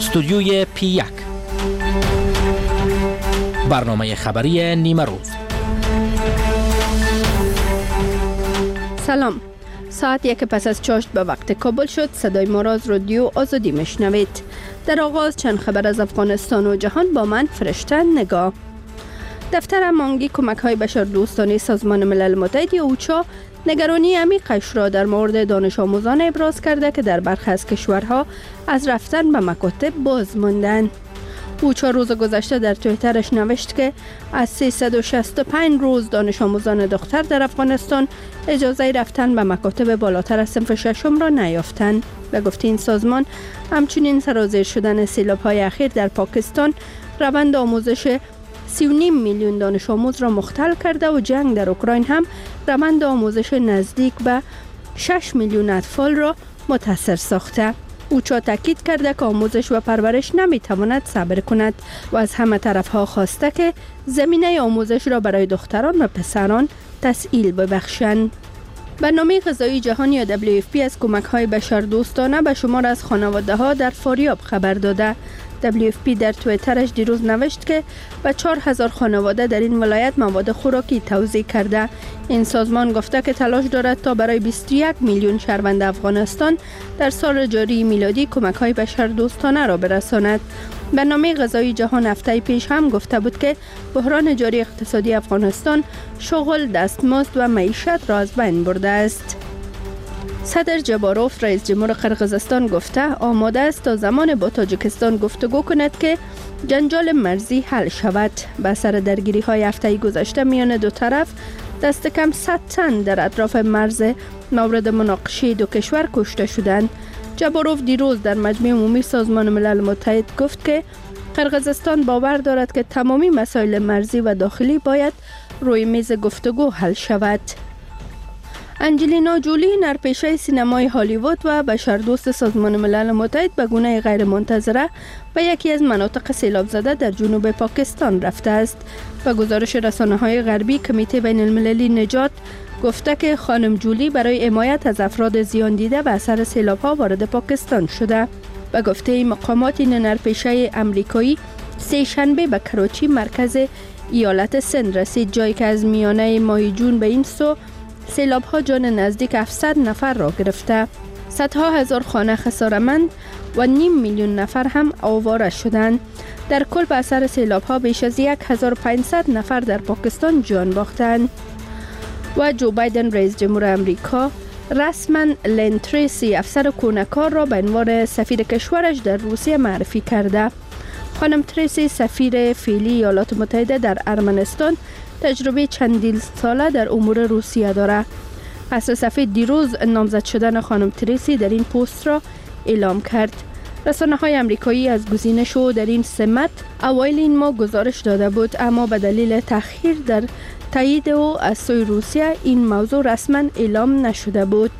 استودیوی P1 برنامه خبری نیمه روز. سلام. ساعت 1 پس از چاشت به وقت کابل شد. صدای ما را از رادیو آزادی میشنوید. در آغاز چند خبر از افغانستان و جهان با من فرشته نگاه. دفتر مانگی کمک‌های بشردوستانه سازمان ملل متحد اوچا نگرانی عمیقش را در مورد دانش آموزان ابراز کرده که در برخی از کشورها از رفتن به مکاتب باز ماندند. اوچا روز گذشته در توییترش نوشت که از 365 روز دانش آموزان دختر در افغانستان اجازه رفتن به مکاتب بالاتر از صنف ششم را نیافتند. به گفته این سازمان همچنین سرازیر شدن سیلاب‌های اخیر در پاکستان روند آموزش 3.5 میلیون دانش آموز را مختل کرده و جنگ در اوکراین هم روند آموزش نزدیک به 6 میلیون اطفال را متاثر ساخته. اوچا تاکید کرده که آموزش و پرورش نمیتواند صبر کند و از همه طرفها خواسته که زمینه آموزش را برای دختران و پسران تسهیل ببخشند. برنامه غذایی جهانی یا WFP از کمک‌های بشردوستانه به شمار از خانواده‌ها در فاریاب خبر داده. WFP در توییترش دیروز نوشت که به 4000 خانواده در این ولایت مواد خوراکی توزیع کرده. این سازمان گفته که تلاش دارد تا برای 21 میلیون شهروند افغانستان در سال جاری میلادی کمک‌های بشردوستانه را برساند. برنامه غذایی جهان هفته پیش هم گفته بود که بحران جاری اقتصادی افغانستان شغل، دستمزد و معیشت را از بین برده است. صدر جباروف رئیس جمهور قرقیزستان گفته آماده است تا زمان با تاجیکستان گفتگو کند که جنجال مرزی حل شود. به اثر درگیری های هفته گذشته میان دو طرف دست کم 100 تن در اطراف مرز مورد مناقشه دو کشور کشته شدند. جباروف دیروز در مجمع عمومی سازمان ملل متحد گفت که قرقیزستان باور دارد که تمامی مسائل مرزی و داخلی باید روی میز گفتگو حل شود. انجلینا جولی نرپیشه سینمای هالیوود و بشردوست سازمان ملل متحد به گونه غیر منتظره به یکی از مناطق سیلاب زده در جنوب پاکستان رفته است. به گزارش رسانه‌های غربی کمیته بین المللی نجات گفته که خانم جولی برای حمایت از افراد زیان دیده به اثر سیلاب‌ها وارد پاکستان شده. به گفته مقامات این نرپیشه امریکایی سه شنبه به کراچی مرکز ایالت سند رسید، جایی که از میانه ماه جون به این سو سیلاب‌ها جان نزدیک 700 نفر را گرفته. صدها هزار خانه خساره‌مند و 0.5 میلیون نفر هم آواره شدند. در کل به اثر سیلاب‌ها بیش از 1500 نفر در پاکستان جان باختند. و جو بایدن رئیس جمهور امریکا رسما لین تریسی افسر کونه‌کار را به عنوان سفیر کشورش در روسیه معرفی کرده. خانم تریسی سفیر فعلی ایالات متحده در ارمنستان تجربه چندین ساله در امور روسیه دارد. قصر سفید دیروز نامزد شدن خانم تریسی در این پست را اعلام کرد. رسانه‌های آمریکایی از گزینش او در این سمت اوایل این ماه گزارش داده بود، اما به دلیل تأخیر در تایید او از سوی روسیه این موضوع رسما اعلام نشده بود.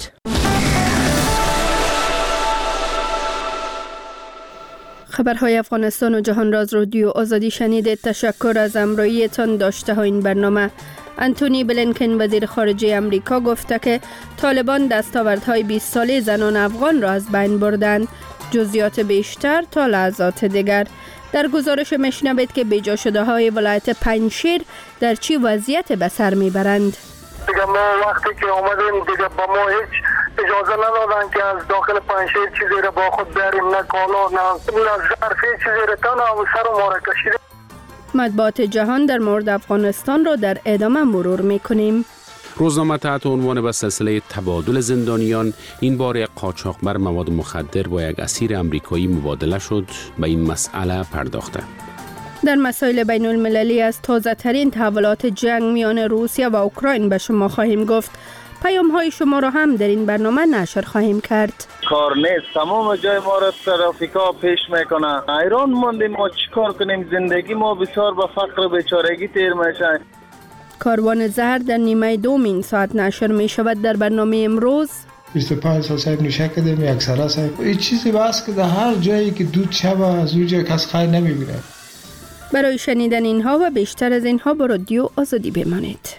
خبرهای افغانستان و جهان را از رادیو آزادی شنیدید. تشکر از همراهیتان. داشته ها این برنامه. انتونی بلینکن وزیر خارجه امریکا گفته که طالبان دستاوردهای 20 ساله زنان افغان را از بین بردند. جزئیات بیشتر تا لحظات دیگر. در گزارش میشنوید که بیجا شده های ولایت پنجشیر در چی وضعیت به سر میبرند. دیگه ما وقتی که آمدیم دیگه با ما هیچ اجازه ندادن که از داخل پنجشیر چیزی را با خود بریم، نه کالا نه ظرفی چیزی را تا نه سر ما را کشیده. مطبوعات جهان در مورد افغانستان را در ادامه مرور میکنیم. روزنامه تحت عنوان به سلسله تبادل زندانیان این بار قاچاقبر مواد مخدر با یک اسیر امریکایی مبادله شد به این مسئله پرداخته. در مسائل بین المللی از تازه ترین تحولات جنگ میان روسیه و اوکراین به شما خواهیم گفت. پیام های شما را هم در این برنامه نشر خواهیم کرد. کار نیست، تمام جای ما را ترافیکا پیش میکنه. حیران موندیم ما چیکار کنیم، زندگی ما بسیار به فقر و بیچارگی تیر میشه. کاروان زهر در نیمه دومین ساعت نشر می شود. در برنامه امروز 25 سال صاحب نشه کردیم، یک ساله صاحب این چیزی بس که در هر جایی که دود شب از اونجا کس خیر نمیبینه. برای شنیدن اینها و بیشتر از اینها با رادیو آزادی بمانید.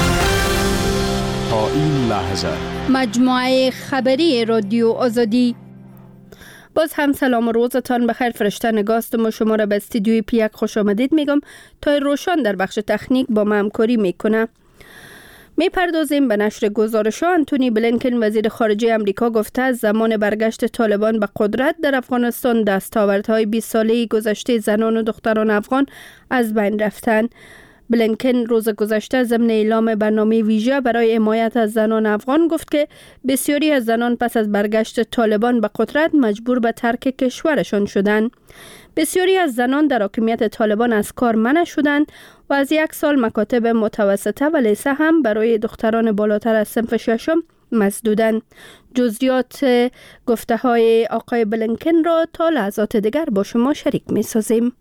تا این لحظه مجموعه خبری رادیو آزادی باز هم سلام و روزتان بخیر. فرشته نگاست و شما را به استودیوی پیک خوش آمدید میگم تا روشن در بخش تکنیک با ما همکاری میکنه. میپردازیم به نشر گزارش ها. آنتونی بلینکن وزیر خارجه امریکا گفته از زمان برگشت طالبان به قدرت در افغانستان دستاوردهای 20 ساله گذشته زنان و دختران افغان از بین رفتند. بلینکن روز گذشته ضمن اعلام برنامه ویژه برای حمایت از زنان افغان گفت که بسیاری از زنان پس از برگشت طالبان به قدرت مجبور به ترک کشورشان شدند. بسیاری از زنان در حاکمیت طالبان از کار منع شدند و از 1 سال مکاتب متوسطه و لیسه هم برای دختران بالاتر از صنف ششم مسدودند. جزئیات گفته های آقای بلینکن را تا لحظات دیگر با شما شریک می سازیم.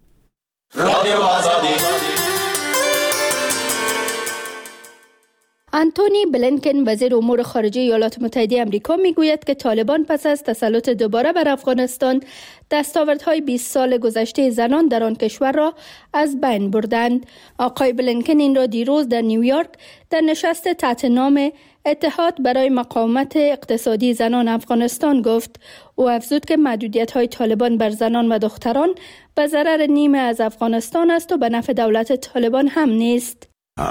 آنتونی بلینکن وزیر امور خارجه ایالات متحده آمریکا میگوید که طالبان پس از تسلط دوباره بر افغانستان دستاوردهای 20 سال گذشته زنان در آن کشور را از بین بردند. آقای بلینکن این را دیروز در نیویورک در نشست تحت نام اتحاد برای مقاومت اقتصادی زنان افغانستان گفت. او افزود که محدودیت‌های طالبان بر زنان و دختران به ضرر نیمه از افغانستان است و به نفع دولت طالبان هم نیست.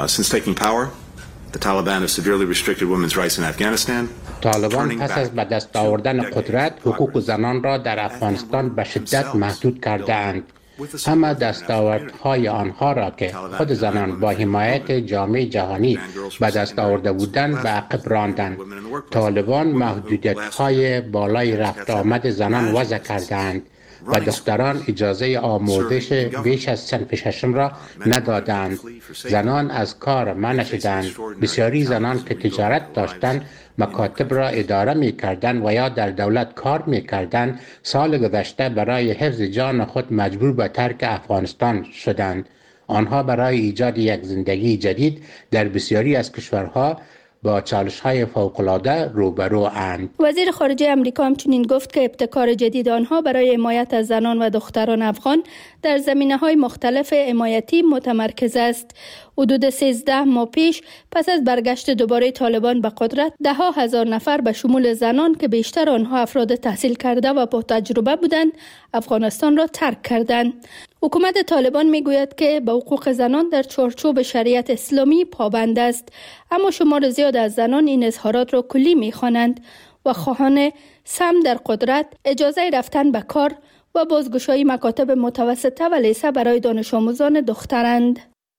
طالبان پس از به دست آوردن قدرت حقوق زنان را در افغانستان به شدت محدود کردند. همه دستاوردهای آنها را که خود زنان با حمایت جامعه جهانی به دست آورده بودند به عقب راندند. طالبان محدودیت‌های بالای رفت آمد زنان وضع کردند و دختران اجازه آموزش بیش از صنف ششم را ندادند. زنان از کار منع شدند. بسیاری زنان که تجارت داشتند مکاتب را اداره می کردند و یا در دولت کار می کردند سال گذشته برای حفظ جان خود مجبور به ترک افغانستان شدند. آنها برای ایجاد یک زندگی جدید در بسیاری از کشورها با چالش‌های فوق‌العاده روبرو اند. وزیر خارجه آمریکا همچنین گفت که ابتکار جدید آنها برای حمایت از زنان و دختران افغان در زمینه‌های مختلف حمایتی متمرکز است. حدود 13 ماه پیش پس از برگشت دوباره طالبان به قدرت 10,000 نفر به شمول زنان که بیشتر آنها افراد تحصیل کرده و با تجربه بودند افغانستان را ترک کردند. حکومت طالبان میگوید که به حقوق زنان در چارچوب شریعت اسلامی پابند است، اما شمار زیاد از زنان این اظهارات را کلی می‌خوانند و خواهان سهم در قدرت، اجازه رفتن به کار و بازگشایی مکاتب متوسطه و لیسه برای دانش آموزان دخترند.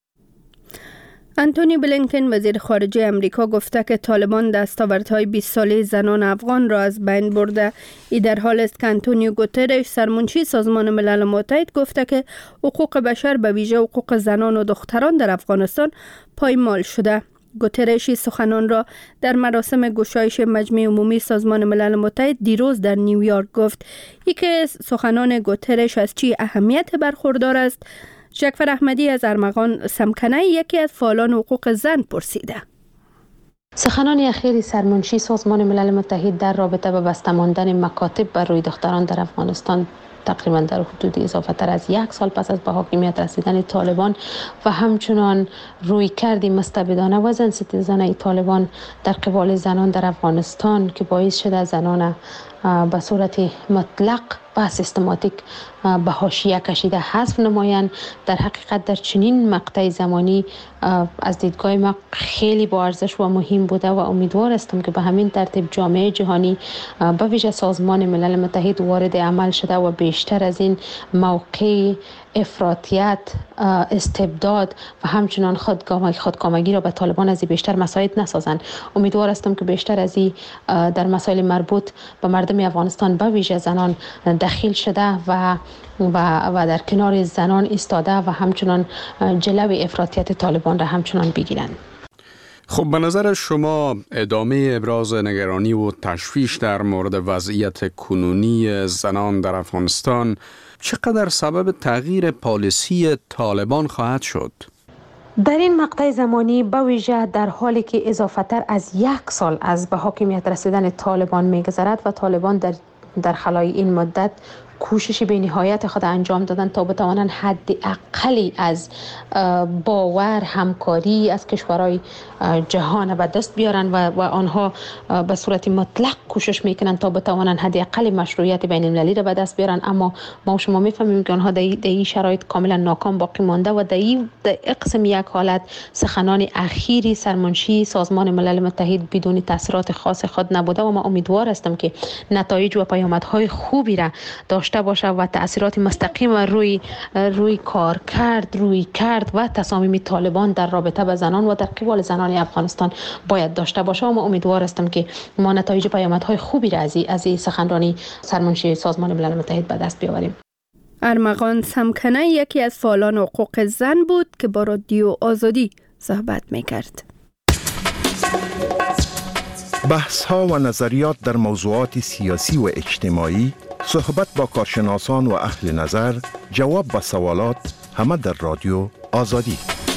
آنتونی بلینکن وزیر خارجه امریکا گفته که طالبان دستاوردهای 20 ساله زنان افغان را از بین برده. این در حال است که آنتونیو گوترش سرمنشی سازمان ملل متحد گفته که حقوق بشر به ویژه حقوق زنان و دختران در افغانستان پایمال شده. گوترش سخنان را در مراسم گشایش مجمع عمومی سازمان ملل متحد دیروز در نیویورک گفت. یکی سخنان گوترش از چی اهمیت برخوردار است؟ جعفر احمدی از ارمغان سمکنه یکی از فعالان حقوق زن پرسیده. سخنان اخیر سرمنشی سازمان ملل متحد در رابطه با بسته ماندن مکاتب بر روی دختران در افغانستان تقریبا در حدود اضافه تر از 1 سال پس از به حاکمیت رسیدن طالبان و همچنان روی کردی مستبدانه و زنستیزانه طالبان در قبال زنان در افغانستان که باعث شده زنان به صورت مطلق و سیستماتیک به حاشیه کشیده حذف نمایند. در حقیقت در چنین مقطع زمانی از دیدگاه ما خیلی با ارزش و مهم بوده و امیدوار هستم که به همین ترتیب جامعه جهانی به ویژه سازمان ملل متحد وارد عمل شده و بیشتر از این موقع افراطیت، استبداد و همچنان خودکامگی را به طالبان از بیشتر مساعد نسازند. امیدوار هستم که بیشتر از این در مسائل مربوط به مردم افغانستان به ویژه زنان دخیل شده و در کنار زنان ایستاده و همچنان جلوی افراطیت طالبان را همچنان بگیرند. خب به نظر شما ادامه ابراز نگرانی و تشویش در مورد وضعیت کنونی زنان در افغانستان چقدر سبب تغییر پالیسی طالبان خواهد شد؟ در این مقطع زمانی به ویژه در حالی که اضافه تر از 1 سال از به حاکمیت رسیدن طالبان می‌گذرد و طالبان در خلای این مدت کوشش بی‌نهایت خود انجام دادن تا بتوانند حداقلی از باور همکاری از کشورهای جهان به دست بیارن و آنها به صورت مطلق کوشش میکنن تا بتوانند حداقل مشروعیت بین المللی را به دست بیارن. اما ما شما میفهمیم که آنها در این شرایط کاملا ناکام باقی مانده و در قسم یک حالت سخنان اخیری سرمنشی سازمان ملل متحد بدون تاثیرات خاص خود نبوده و ما امیدوار هستم که نتایج و پیامدهای خوبی را داشته باشه و تاثیرات مستقیم روی کار کرد و تصامیم طالبان در رابطه با زنان و در قبال زنان افغانستان باید داشته باشه و ما امیدوار هستم که ما نتایج پیامدهای خوبی را از این سخنرانی سرمنشی سازمان ملل متحد به دست بیاوریم. ارمغان سمکنه یکی از فعالان حقوق زن بود که با رادیو آزادی صحبت میکرد. بحث ها و نظریات در موضوعات سیاسی و اجتماعی، صحبت با کارشناسان و اهل نظر، جواب به سوالات، همه در رادیو آزادی.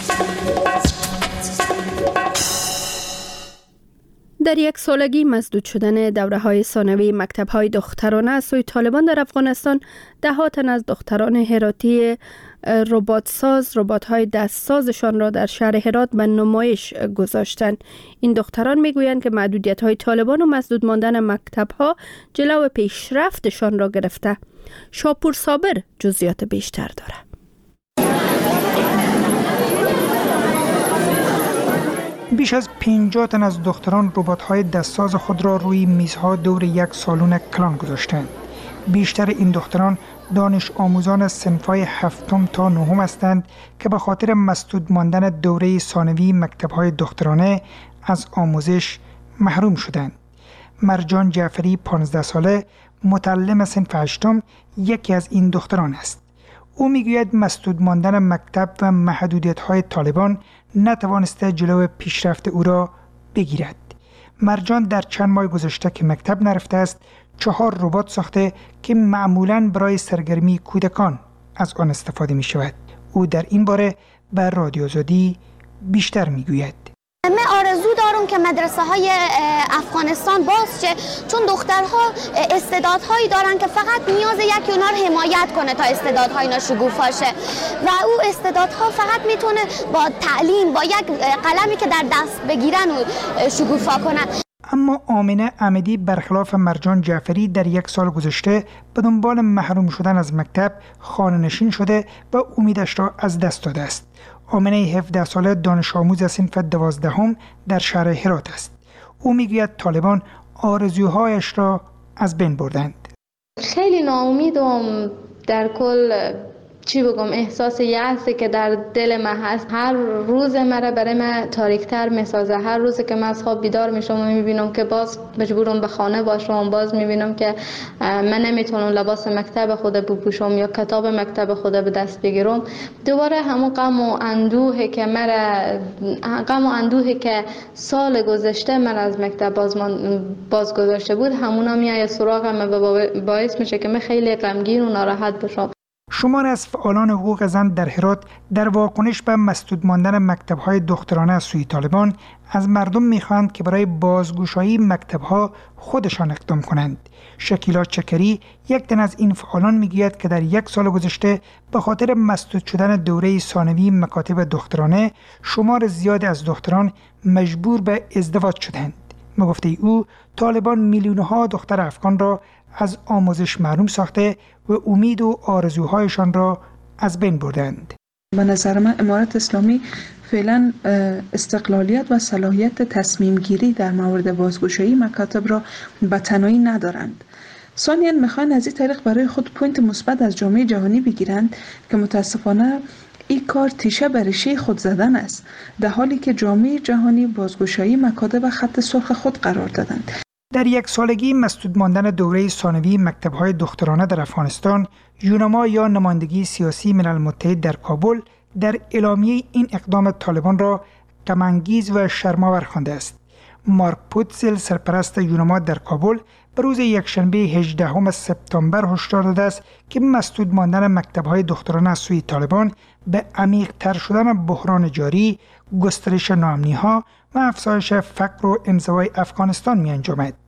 در یک سالگی مسدود شدن دوره‌های ثانوی مکتب‌های دخترانه از سوی طالبان در افغانستان، ده تن از دختران هراتی ربات‌های دستسازشان را در شهر هرات به نمایش گذاشتند. این دختران میگویند که محدودیت‌های طالبان و مسدود ماندن مکتب‌ها جلو پیشرفتشان را گرفته. شاپور صابر جزئیات بیشتر دارد. بیش از 50 تن از دختران ربات‌های دستساز خود را روی میزها دور یک سالن کلان گذاشتند. بیشتر این دختران دانش آموزان صنف‌های 7 تا 9 هستند که به خاطر مسدود ماندن دوره ثانوی مکتب‌های دخترانه از آموزش محروم شدند. مرجان جعفری 15 ساله متعلم صنف 8 یکی از این دختران است. او میگوید مسدود ماندن مکتب و محدودیت‌های طالبان نتوانسته جلو پیشرفت او را بگیرد. مرجان در چند ماه گذشته که مکتب نرفته است 4 ربات ساخته که معمولاً برای سرگرمی کودکان از آن استفاده می شود. او در این باره به رادیو آزادی بیشتر می گوید. من آرزو دارم که مدرسه های افغانستان باز شه، چون دخترها استعدادهایی دارن که فقط نیاز یک اونها رو حمایت کنه تا استعدادهای اینا شکوفا شه و او استعدادها فقط میتونه با تعلیم، با یک قلمی که در دست بگیرن و شکوفا کنن. اما آمنه احمدی برخلاف مرجان جعفری در 1 سال گذشته به دنبال محروم شدن از مکتب خانه نشین شده و امیدش را از دست داده است. آمنه 17 ساله دانش آموز صنف 12 در شهر هرات است. او میگوید طالبان آرزوهایش را از بین بردند. خیلی ناامیدم، در کل چی بگم، احساس یأسی که در دل من هست. هر روز مرا برای من تاریک‌تر می‌سازه. هر روز که من از خواب بیدار میشم و می‌بینم که باز مجبورم به خانه باشم، باز می‌بینم که من نمیتونم لباس مکتب خود بپوشم یا کتاب مکتب خود به دست بگیرم، دوباره همون غم و اندوهی که سال گذشته من از مکتب باز گذاشته بود، همونا میاد سراغم و باعث میشه که من خیلی غمگین و ناراحت بشم. شمار از فعالان حقوق زن در هرات در واکنش به مسدود ماندن مکتب‌های دخترانه از سوی طالبان از مردم می‌خواهند که برای بازگشایی مکتب‌ها خودشان اقدام کنند. شکیلا چکری یک تن از این فعالان میگوید که در 1 سال گذشته به خاطر مسدود شدن دوره ثانوی مکاتب دخترانه شمار زیادی از دختران مجبور به ازدواج شدند. به گفته او طالبان میلیون‌ها دختر افغان را از آموزش محروم ساخته و امید و آرزوهایشان را از بین بردند. به نظر من امارت اسلامی فعلا استقلالیت و صلاحیت تصمیم گیری در مورد بازگشایی مکاتب را به تنهایی ندارند. ثانیاً میخوان از این طریق برای خود پوینت مثبت از جامعه جهانی بگیرند که متاسفانه این کار تیشه بر ریشه خود زدن است، در حالی که جامعه جهانی بازگشایی مکاتب خط سرخ خود قرار دادند. در 1 سالگی مسدود ماندن دوره ثانوی مکتب‌های دخترانه در افغانستان، یونما یا نمایندگی سیاسی ملل متحد در کابل در اعلامیه این اقدام طالبان را غم‌انگیز و شرم‌آور خوانده است. مارک پوتزل سرپرست یونما در کابل به روز یکشنبه 18 سپتامبر هشدار داده است که مسدود ماندن مکتب‌های دخترانه از سوی طالبان به عمیق‌تر شدن بحران جاری، گسترش ناامنی‌ها و افزایش فقر و انزوای افغانستان می‌انجامد.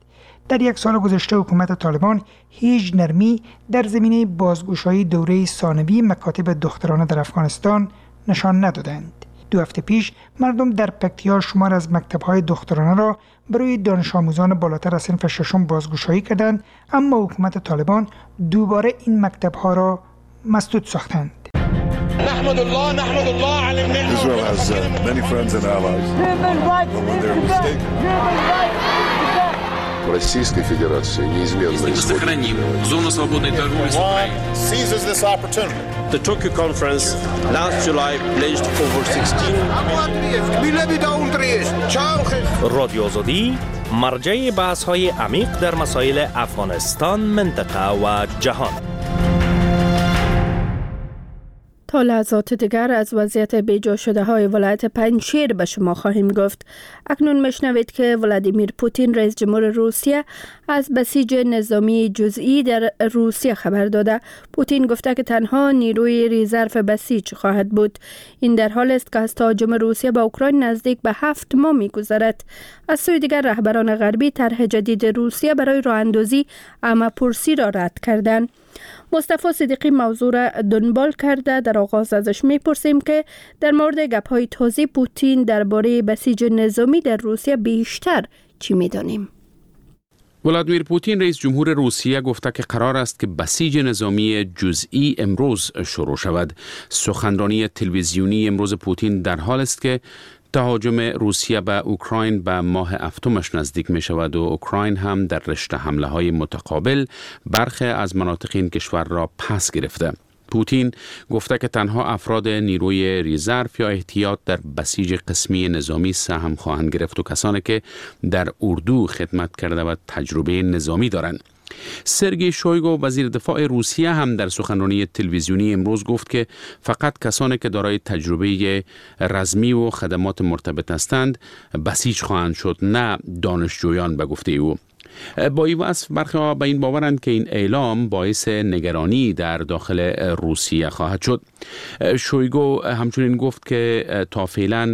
در یک سال گذشته حکومت طالبان هیچ نرمی در زمینه بازگشایی دوره ثانوی مکاتب دخترانه در افغانستان نشان ندادند. 2 هفته پیش مردم در پکتیا شمار از مکتب‌های دخترانه را برای دانش آموزان بالاتر از صنف 6 بازگشایی کردند، اما حکومت طالبان دوباره این مکتب‌ها را مسدود ساختند. نحمد الله على النعمة. Israel has many friends and allies. But when they're mistaken. Российской Федерации неизменно сохраним зону свободной торговли с Украиной. Seizes this opportunity. The Tokyo conference last July pledged over 16 رادیو آزادی مرجع بحث‌های عمیق در مسائل افغانستان، منطقه و جهان. تا لحظات دیگر از وضعیت بیجا شده های ولایت پنجشیر به شما خواهیم گفت. اکنون میشنوید که ولادیمیر پوتین رئیس جمهور روسیه از بسیج نظامی جزئی در روسیه خبر داده. پوتین گفته که تنها نیروی رزرو بسیج خواهد بود. این در حال است که از تهاجم روسیه به اوکراین نزدیک به 7 ماه می‌گذرد. از سوی دیگر رهبران غربی طرح جدید روسیه برای راه اندازی همه‌پرسی را رد کردند. مصطفی صدیقی موضوع را دنبال کرده. در آغاز ازش میپرسیم که در مورد گپ‌های تازه پوتین درباره بسیج نظامی در روسیه بیشتر چی می‌دانیم؟ ولادیمیر پوتین رئیس جمهور روسیه گفته که قرار است که بسیج نظامی جزئی امروز شروع شود. سخنرانی تلویزیونی امروز پوتین در حال است که تهاجم روسیه به اوکراین به ماه هفتمش نزدیک می شود و اوکراین هم در رشته حمله های متقابل برخی از مناطق این کشور را پس گرفته. پوتین گفته که تنها افراد نیروی رزرو یا احتیاط در بسیج قسمی نظامی سهم خواهند گرفت و کسانی که در اردو خدمت کرده و تجربه نظامی دارند. سرگئی شویگو وزیر دفاع روسیه هم در سخنرانی تلویزیونی امروز گفت که فقط کسانی که دارای تجربه رزمی و خدمات مرتبط هستند بسیج خواهند شد، نه دانشجویان به گفته او. با این وصف برخی ها به این باورند که این اعلام باعث نگرانی در داخل روسیه خواهد شد. شویگو همچنین گفت که تا فعلا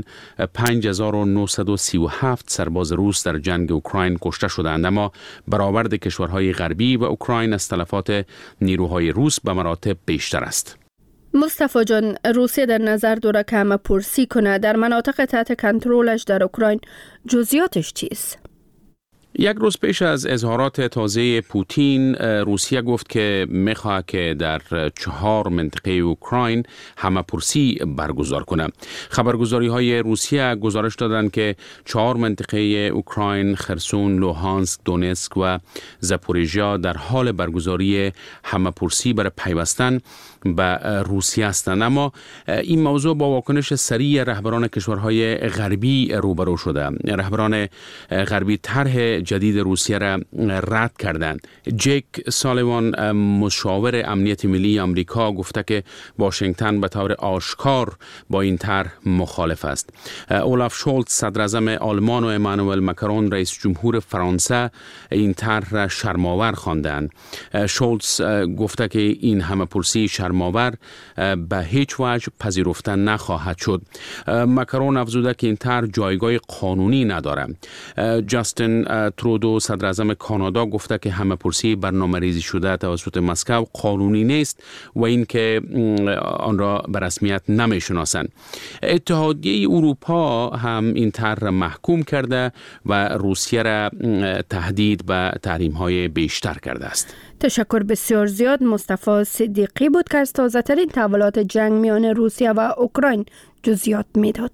5937 سرباز روس در جنگ اوکراین کشته شدند، اما برآورد کشورهای غربی و اوکراین از تلفات نیروهای روس به مراتب بیشتر است. مصطفی جان، روسیه در نظر داره که همه‌پرسی کنه در مناطق تحت کنترلش در اوکراین. جزئیاتش چیست؟ یک روز پیش از اظهارات تازه پوتین، روسیه گفت که می‌خواهد که در 4 منطقه اوکراین همه‌پرسی برگزار کنه. خبرگزاری‌های روسیه گزارش دادند که 4 منطقه اوکراین، خرسون، لوهانسک، دونتسک و زاپوریژیا در حال برگزاری همه‌پرسی برای پیوستن به روسیه هستند، اما این موضوع با واکنش سریع رهبران کشورهای غربی روبرو شده. رهبران غربی طرح جدید روسیه را رد کردند. جیک سالیوان، مشاور امنیت ملی آمریکا، گفته که واشنگتن به طور آشکار با این طرح مخالف است. اولاف شولتز، صدر اعظم آلمان، و امانوئل ماکرون، رئیس جمهور فرانسه، این طرح را شرم‌آور خواندند. شولتز گفته که این همه‌پرسی شرم‌آور به هیچ وجه پذیرفته نخواهد شد. ماکرون افزوده که این طرح جایگاه قانونی ندارد. جاستین ترودو، صدر اعظم کانادا، گفته که همه‌پرسی برنامه‌ریزی شده توسط مسکو قانونی نیست و اینکه آن را به رسمیت نمی‌شناسند. اتحادیه اروپا هم این طرح محکوم کرده و روسیه را تهدید به تحریم‌های بیشتر کرده است. تشکر بسیار زیاد. مصطفی صدیقی بود که از تازه‌ترین تحولات جنگ میان روسیه و اوکراین جزئیات میداد.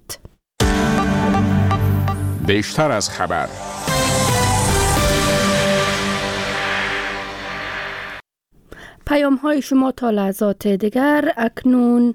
بیشتر از خبر. پیام های شما تا لحظات دیگر. اکنون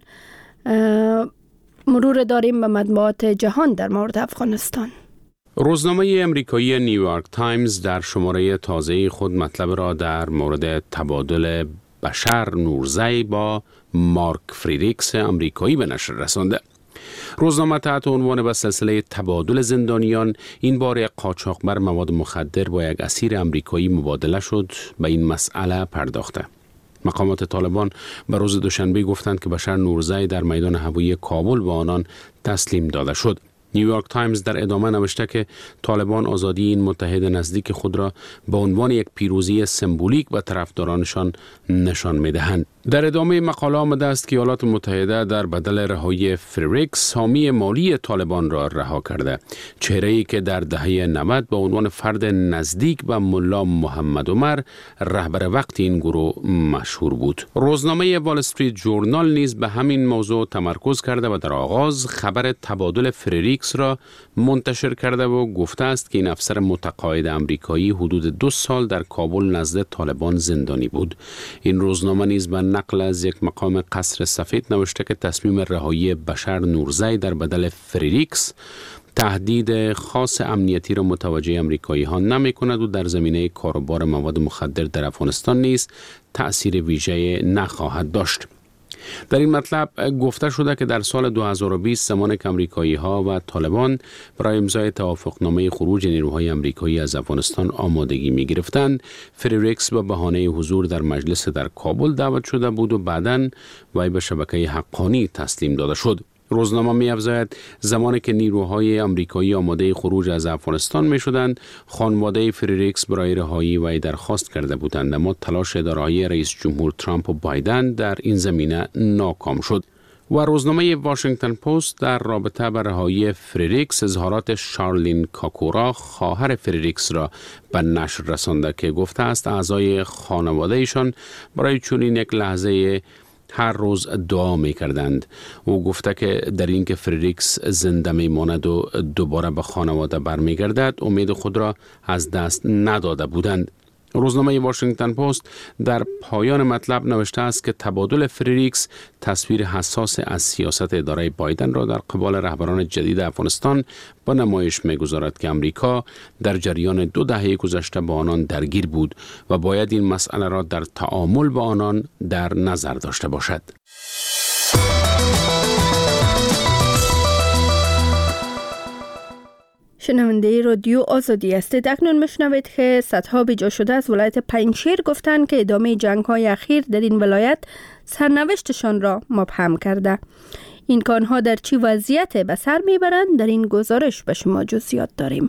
مرور داریم به مطبوعات جهان در مورد افغانستان. روزنامه امریکایی نیویورک تایمز در شماره تازه خود مطلب را در مورد تبادل بشر نورزی با مارک فریدریکس امریکایی به نشر رسانده. روزنامه تحت عنوان به سلسله تبادل زندانیان، این بار قاچاقبر مواد مخدر با یک اسیر امریکایی مبادله شد، به این مسئله پرداخته. مقامات طالبان به روز دوشنبه گفتند که بشر نورزی در میدان هوایی کابل به آنان تسلیم داده شد. نیویورک تایمز در ادامه نوشته که طالبان آزادی این متحد نزدیک خود را به عنوان یک پیروزی سمبولیک به طرفدارانشان نشان می‌دهند. در ادامه مقاله آمده است که ایالات متحده در بدل رهایی فریریکس حامی مالی طالبان را رها کرده، چهره‌ای که در دهه 90 به عنوان فرد نزدیک به ملا محمد عمر رهبر وقت این گروه مشهور بود. روزنامه وال استریت جورنال نیز به همین موضوع تمرکز کرده و در آغاز خبر تبادل فریریکس را منتشر کرده و گفته است که این افسر متقاعد آمریکایی حدود 2 سال در کابل نزد طالبان زندانی بود. این روزنامه نیز به نقل از یک مقام قصر سفید نوشته که تصمیم رهایی بشر نورزی در بدل فریریکس تهدید خاص امنیتی را متوجه آمریکایی ها نمی کند و در زمینه کاروبار مواد مخدر در افغانستان نیز تأثیر ویژه نخواهد داشت. در این مطلب گفته شده که در سال 2020 زمانی که آمریکایی ها و طالبان برای امضای توافقنامه خروج نیروهای آمریکایی از افغانستان آمادگی می گرفتند، فریریکس به بهانه حضور در مجلس در کابل دعوت شده بود و بعداً وی به شبکه حقانی تسلیم داده شد. روزنامه می افزاید زمانی که نیروهای آمریکایی آماده خروج از افغانستان می شدند، خانواده فریریکس برای رهایی وی درخواست کرده بودند، اما تلاش اداره‌ای رئیس جمهور ترامپ و بایدن در این زمینه ناکام شد. و روزنامه واشنگتن پست در رابطه با رهایی فریریکس اظهارات شارلین کاکورا خواهر فریریکس را به نشر رسانده که گفته است اعضای خانواده ایشان برای چنین یک لحظه هر روز دعا می کردند. او گفته که در این که فریریکس زنده می ماند و دوباره به خانواده برمی گردد امید خود را از دست نداده بودند. روزنامه واشنگتن پست در پایان مطلب نوشته است که تبادل فریریکس تصویر حساس از سیاست اداره بایدن را در قبال رهبران جدید افغانستان به نمایش می‌گذارد که امریکا در جریان 2 دهه گذشته با آنان درگیر بود و باید این مسئله را در تعامل با آنان در نظر داشته باشد. شنونده رادیو آزادی هستید. اکنون میشنوید که صدها بیجا شده از ولایت پنجشیر گفتند که ادامه جنگ‌های اخیر در این ولایت سرنوشتشان را مبهم کرده. این که آنها در چی وضعیت به سر میبرند در این گزارش به شما جزئیات داریم.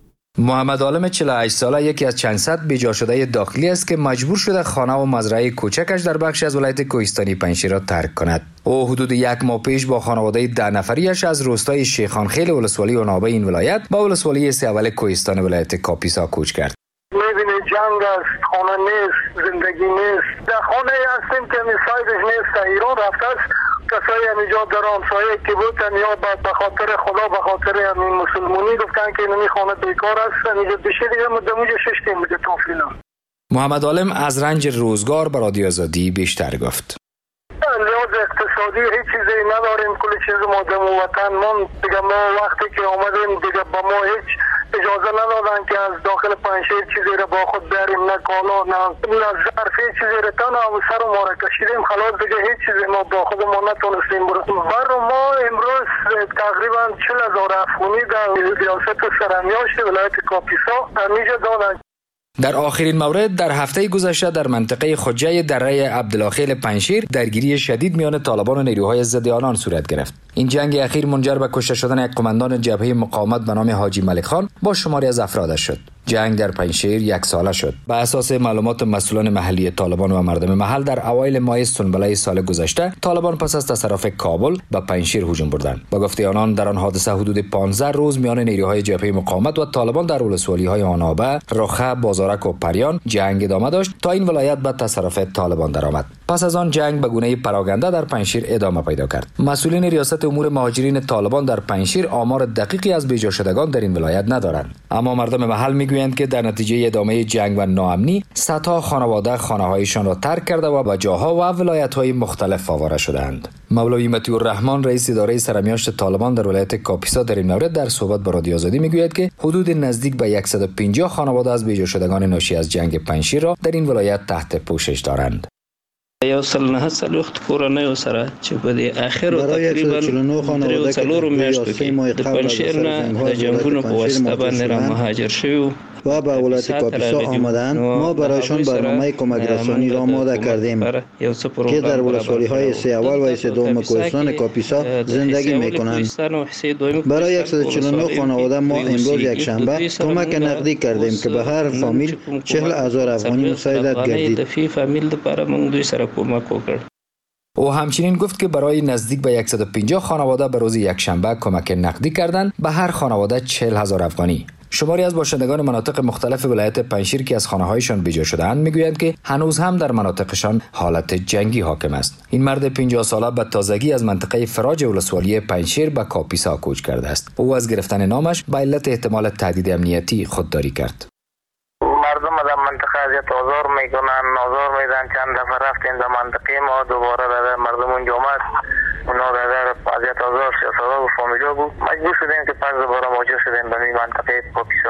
محمد عالم 48 ساله یکی از چند صد بیجا شده داخلی است که مجبور شده خانه و مزرعه کوچکش در بخشی از ولایت کوهستانی پنجشیر را ترک کند. او حدود 1 ماه پیش با خانواده 10 نفریش از روستای شیخانخیل ولسوالی عنابه این ولایت با ولسوالی سیاول کوهستان ولایت کاپیسا کوچ کرد. می‌بینی جنگ است، خانه نیست، زندگی نیست. در خانه هستیم که میسایدش نیست، ایران رفته است. کسایی همینجا در همسایه که بودن یا به خاطر خدا به خاطر همین مسلمانی گفتن که این خانه بیکار است، اینجا بشه دیگه مدموجه 6 تیم بوده توفینا. محمد عالم از رنج روزگار به رادیو آزادی بیشتر گفت. لحاظ اقتصادی هیچ چیزی نداریم، کل چیز ما در وطن من دیگه ما وقتی که آمدیم دیگه با ما هیچ اجازه ندادن که از داخل پنجشیر چیزی را با خود بریم، نه کالا نه ظرف چیزی را تن و سر ما را کشیدیم، خلاص دیگه هیچ چیزی ما با خود ما نتونستیم برسیم. بر ما امروز تقریبا 40,000 افغانی در ریاست سرمیاشت ولایت کاپیسا همیشه دادن. در آخرین مورد در هفته گذشته در منطقه خجه دره عبدالخیل پنجشیر درگیری شدید میان طالبان و نیروهای ضد آنان صورت گرفت. این جنگ اخیر منجر به کشته شدن یک قماندان جبهه مقاومت به نام حاجی ملک خان با شماری از افرادش شد. جنگ در پنجشیر 1 ساله شد. به اساس معلومات مسئولان محلی طالبان و مردم محل در اوایل ماه سنبله سال گذشته طالبان پس از تصرف کابل به پنجشیر هجوم بردند. با گفته آنان در آن حادثه حدود 15 روز میان نیروهای جبهه مقاومت و طالبان در ولسوالی‌های آنابه، رخه، بازارک و پریان جنگ ادامه داشت تا این ولایت به تصرف طالبان درآمد. پس از آن جنگ به گونه پراگنده در پنجشیر ادامه پیدا کرد. مسئولین ریاست امور مهاجرین طالبان در پنجشیر آمار دقیقی از بیجا شدگان در این ولایت ندارند، اما مردم محل میگویند که در نتیجه ادامه جنگ و ناامنی صدها خانواده خانه‌هایشان را ترک کرده و به جاها و ولایت‌های مختلف آواره شدند. مولوی مطیع الرحمن رئیس اداره سرمیاشت طالبان در ولایت کاپیسا در این مورد در صحبت با رادیو آزادی میگوید که حدود نزدیک به 150 خانواده از بیجا شدگان ناشی از جنگ پنجشیر را در این ولایت تحت پوشش دارند. یو سل نه سل وخت کورنۍ سره چې په دې اخر تقریبا 3 میاشتو کې د پنجشیر نه د جنگونو په واسطه باندې را مهاجر شوي و به ولایت کاپیسا آمدند، ما برایشان برنامه کمک رسانی را آماده کردیم که در ولسوالی‌های سه اول و سه دوم کوهستان کاپیسا زندگی می‌کنند. برای 149 خانواده ما امروز یک شنبه کمک نقدی کردیم که به هر فامیل 40,000 افغانی مساعدت گردید. او همچنین گفت که برای نزدیک به 150 خانواده به روز یکشنبه کمک نقدی کردند، به هر خانواده 40,000 افغانی. شماری از باشندگان مناطق مختلف ولایت پنجشیر که از خانه‌هایشان بیجا شده‌اند میگویند که هنوز هم در مناطقشان حالت جنگی حاکم است. این مرد 50 ساله به تازگی از منطقه فراج ولسوالی پنجشیر به کاپیسا کوچ کرده است. او از گرفتن نامش به علت احتمال تهدید امنیتی خودداری کرد. مردم در منطقه اذیت آزار میکنن، آزار میدن. چند دفعه رفتیم در منطقه ما، دوباره در مردم اونجا آمد، اونا در اذیت آزار سیاست‌ها و فامیلا بود. مجبور شدیم که پس دوباره مواجه شدیم به منطقه کاپیسا.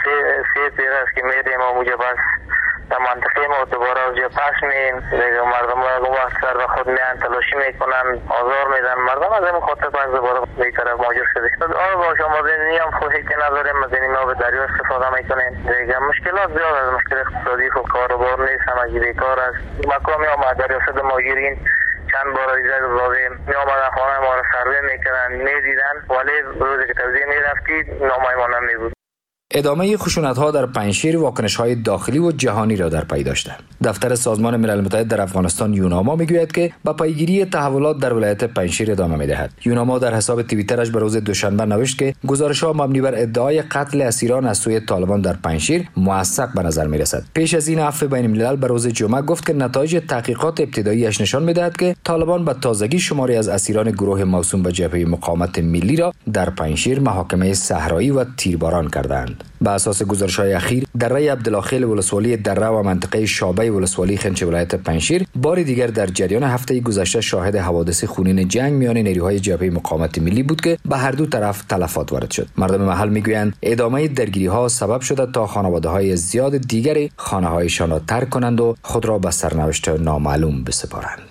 سه پیره است که میریم و اونجا بس در منطقه ما دوباره از جا پس میم. دیگه مردم ها وقت سر به خود میان تلاشی میکنن، آزار میدن مردم. از این خاطر پس دوباره به طرف مواجه شدیم. آب باش آمدنی هم خواهی که نداریم، از این آب دریا استفاده میکنیم. دیگه مشکلات زیاد از مشکل اقتصادی خب کار و بار نیست، همگی بیکار است. مقامی آمد در ریاست مهاجرین چند بار ایجاد لازم می آمدن خانه ما را سروی میکردن، میدیدن، ولی روزی که توزیع میرفتید نامه ما نمیبود. ادامه خشونت‌ها در پنجشیر واکنش‌های داخلی و جهانی را در پی داشته. دفتر سازمان ملل متحد در افغانستان یوناما میگوید که با پیگیری تحولات در ولایت پنجشیر ادامه می‌دهد. یوناما در حساب توییترش به روز دوشنبه نوشت که گزارش‌ها مبنی بر ادعای قتل اسیران از سوی طالبان در پنجشیر موثق به نظر می‌رسد. پیش از این عفو بین الملل به روز جمعه گفت که نتایج تحقیقات ابتدایی‌اش نشان می‌دهد که طالبان به تازگی شماری از اسیران گروه موسوم به جبهه مقاومت ملی را در پنجشیر محاکمه صحرایی و تیرباران کردند. بر اساس گزارش‌های اخیر دره عبدالله ولسوالی دره و منطقه شابه ولسوالی خنچ ولایت پنجشیر بار دیگر در جریان هفته گذشته شاهد حوادث خونین جنگ میان نیروهای جبهه مقاومت ملی بود که به هر دو طرف تلفات وارد شد. مردم محل میگویند ادامه درگیری‌ها سبب شده تا خانواده‌های زیاد دیگری خانه‌هایشان را ترک کنند و خود را به سرنوشت نامعلوم بسپارند.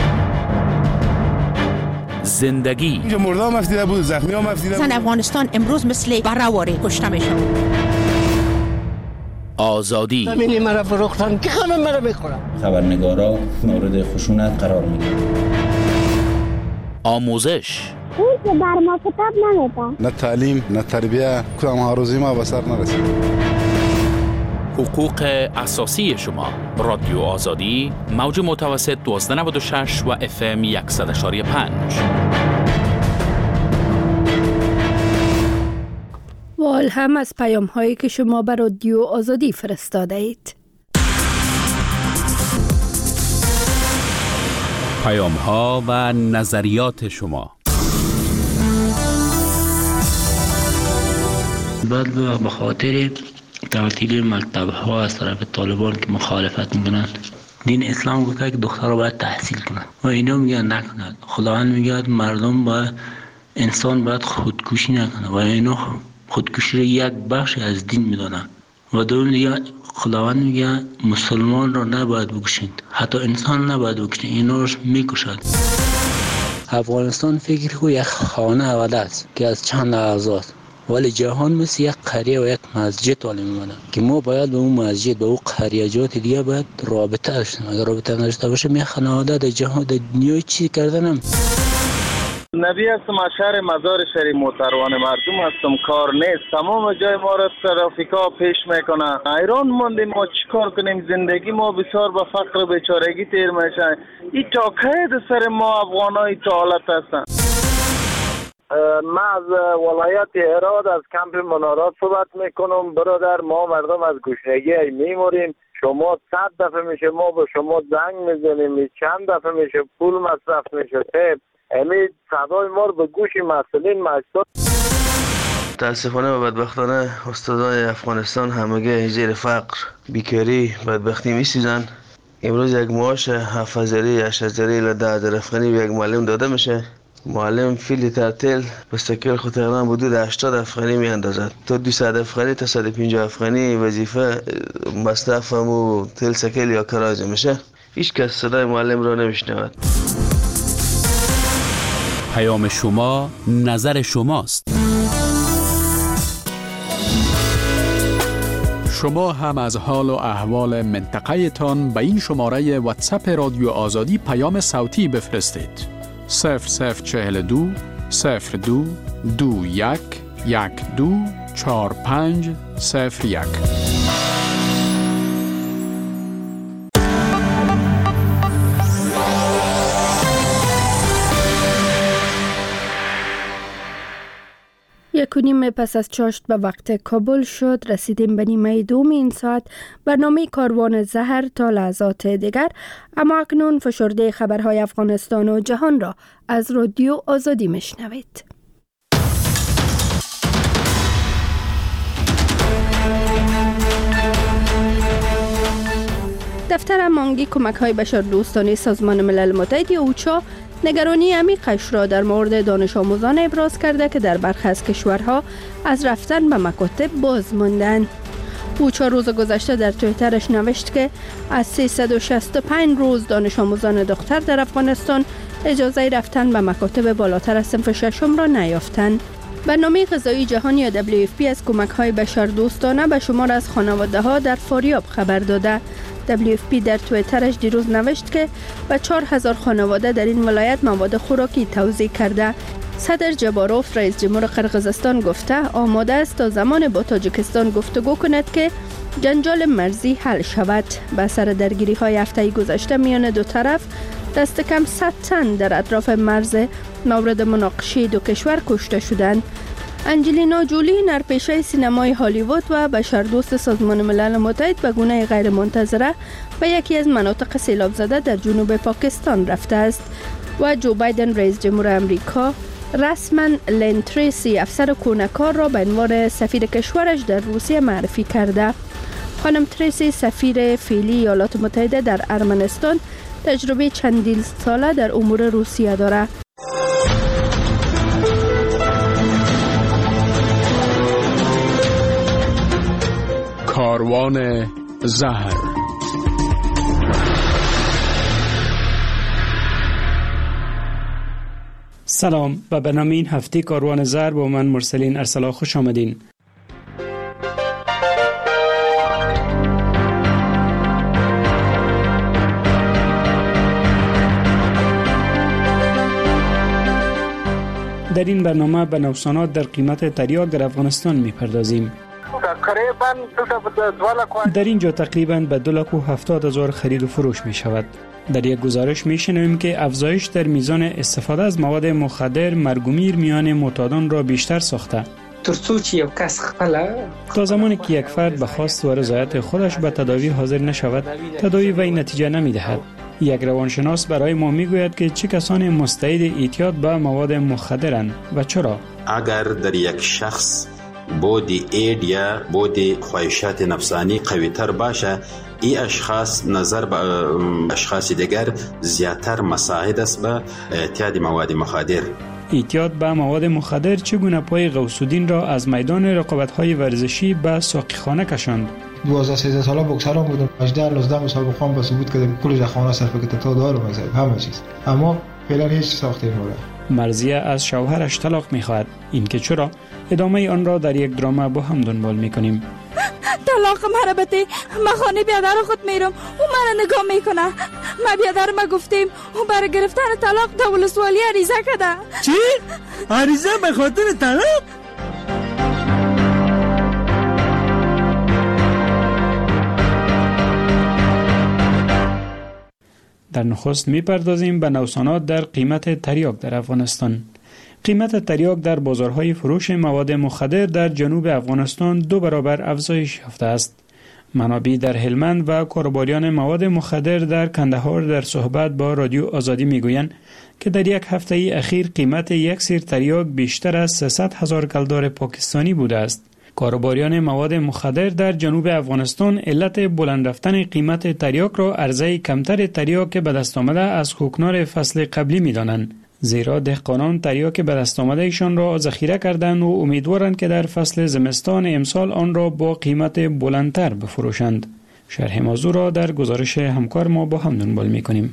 زندگی اینجا مردا مفتیده بود، زخمی ها مفتیده بود. زن افغانستان امروز مثل برهواری کشته میشه. آزادی همینی مرا فروختن که همه مرا میخورن. خبرنگارا مورد خشونت قرار میگیرن. آموزش اون که بر ما کتاب نمیده. نه تعلیم، نه تربیه، کدام هاروزی ما به سر نرسید. حقوق اساسی شما. رادیو آزادی، موج متوسط 1296 و FM 100.5. و هم از پیام هایی که شما بر رادیو آزادی فرستاده اید. پیام ها و نظریات شما. بعد به خاطر تعطیل مکتب ها از طرف طالبان که مخالفت میکنند، دین اسلام گفته که دخترها باید تحصیل کنند و اینا میگن نکنند. خداوند میگه مردم با انسان باید خودکشی نکنه و اینا خودکشی را یک بخش از دین میدونن. و دوم دیگه خداوند میگه مسلمان را نباید بکشید، حتی انسان نباید بکشید، اینا رو میکشد. افغانستان فکر کو یک خانه اول است که از چند اعضاست، ولی جهان مثل یک قریه و یک مسجد والی میمونه که ما باید به اون مسجد به اون قریه‌جات دیگه باید رابطه داشتیم. اگر رابطه نداشته باشه می خانواده در جهان در دنیای چی کردنم. نبی هستم از شهر مزار شریف محترمان مردم هستم. کار نیست، تمام جای ما را ترافیکا پیش میکنه. ایران موندیم، ما چیکار کنیم؟ زندگی ما بسیار به فقر و بیچارگی تیر میشه. این تا کی سر ما افغانای تا حالت هستن؟ من از ولایت هرات از کمپ منارات صحبت میکنم. برادر، ما مردم از گشنگی میموریم. شما 100 دفعه میشه ما به شما زنگ میزنیم، چند دفعه میشه پول مصرف میشه. امید صدای ما رو به گوش مسئولین مجبور. متاسفانه و بدبختانه استادان افغانستان همگی زیر فقر، بیکاری، بدبختی میسوزن. امروز یک معاش 7000 8000 الی 10000 افغانی به یک معلم داده میشه. معلم فی لیتر تیل مستقل خود تقریبا حدود 80 افغانی میاندازد. تا 200 افغانی تا 150 افغانی وظیفه مصرف و تیل سکل یا کراج میشه. هیچ کس صدای معلم را نمیشنود. پیام شما، نظر شماست. شما هم از حال و احوال منطقه تان به این شماره واتساپ رادیو آزادی پیام صوتی بفرستید. 0042 02 21 12 45 01. یک و نیم پس از چاشت به وقت کابل شد. رسیدیم به نیمه دوم این ساعت برنامه کاروان زهر تا لحظات دیگر. اما اکنون فشرده خبرهای افغانستان و جهان را از رادیو آزادی میشنوید. دفتر مانگی کمک‌های بشردوستانه سازمان ملل متحد اوچا نگرانی عمیقش را در مورد دانش آموزان ابراز کرده که در برخی از کشورها از رفتن به مکاتب باز ماندند. اوچا روز گذشته در توییترش نوشت که از 365 روز دانش آموزان دختر در افغانستان اجازه رفتن به مکاتب بالاتر از صنف ششم را نیافتند. برنامه غذایی جهانی یا WFP از کمک‌های بشردوستانه به شمار از خانواده‌ها در فاریاب خبر داده. WFP در توییترش دیروز نوشت که به 4000 خانواده در این ولایت مواد خوراکی توزیع کرده. صدر جباروف رئیس جمهور قرقیزستان گفته آماده است تا زمان با تاجیکستان گفتگو کند که جنجال مرزی حل شود. به سر درگیری‌های هفته گذشته میان دو طرف دست کم 100 تن در اطراف مرز مورد مناقشه دو کشور کشته شدند. انجلینا جولی نرپیشه سینمای هالیوود و بشردوست سازمان ملل متحد به گونه غیر منتظره به یکی از مناطق سیلاب زده در جنوب پاکستان رفته است و جو بایدن رئیس جمهور امریکا رسما لین تریسی افسر کونه‌کار را به عنوان سفیر کشورش در روسیه معرفی کرده. خانم تریسی سفیر فعلی ایالات متحده در ارمنستان تجربه چندین ساله در امور روسیه دارد. کاروان زهر. سلام، به برنامه این هفته کاروان زهر با من مرسلین ارسلا خوش آمدین. در این برنامه به نوسانات در قیمت تریاک در افغانستان می‌پردازیم. در اینجا تقریباً به 270,000 خرید و فروش می شود. در یک گزارش می شنویم که افزایش در میزان استفاده از مواد مخدر مرگومیر میان معتادان را بیشتر ساخته. تا زمانی که یک فرد به خواست و رضایت خودش به تداوی حاضر نشود، تداوی وی نتیجه نمی دهد. یک روانشناس برای ما می گوید که چه کسانی مستعد اعتیاد به مواد مخدرند و چرا. اگر در یک شخص بود اید یا بود خواهشات نفسانی قوی تر باشه، این اشخاص نظر به اشخاص دیگر زیادتر مساعد است به اعتیاد مواد مخدر. اعتیاد به مواد مخدر چگونه پای غوث الدین را از میدان رقابت‌های ورزشی به ساقیخانه کشاند؟ 12-13 ساله بوکسران بودم، 18-19 مسابقه‌ام به ثبوت کردم کل خانه صرف کردم تا دارو مزید همه چیز، اما فعلا هیچ ساخته نمی‌کنم. مرضیه از شوهرش طلاق می‌خواهد. این که چرا؟ ادامه آن را در یک دراما با هم دنبال می‌کنیم. طلاق مرا بده، ما خانه بیادر خود میرم، او مرا نگاه میکنه. ما بیادر ما گفتیم او برای گرفتن طلاق تا ولسوالی عریضه کرده. چی؟ عریضه به خاطر طلاق؟ در نخست میپردازیم به نوسانات در قیمت تریاک در افغانستان. قیمت تریاک در بازارهای فروش مواد مخدر در جنوب افغانستان 2 برابر افزایش یافته است. منابع در هلمند و کاربریان مواد مخدر در کندهار در صحبت با رادیو آزادی میگویند که در یک هفته اخیر قیمت یک سیر تریاک بیشتر از 300,000 کلدار پاکستانی بوده است. کاربریان مواد مخدر در جنوب افغانستان علت بلند رفتن قیمت تریاک را عرضه کمتر تریاک به دست آمده از کوکنار فصل قبلی می‌دانند. زیرا دهقانان تریاک به دست آمده ایشان را ذخیره کردند و امیدوارند که در فصل زمستان امسال آن را با قیمت بلندتر بفروشند. شرح موضوع را در گزارش همکار ما با هم دنبال می‌کنیم.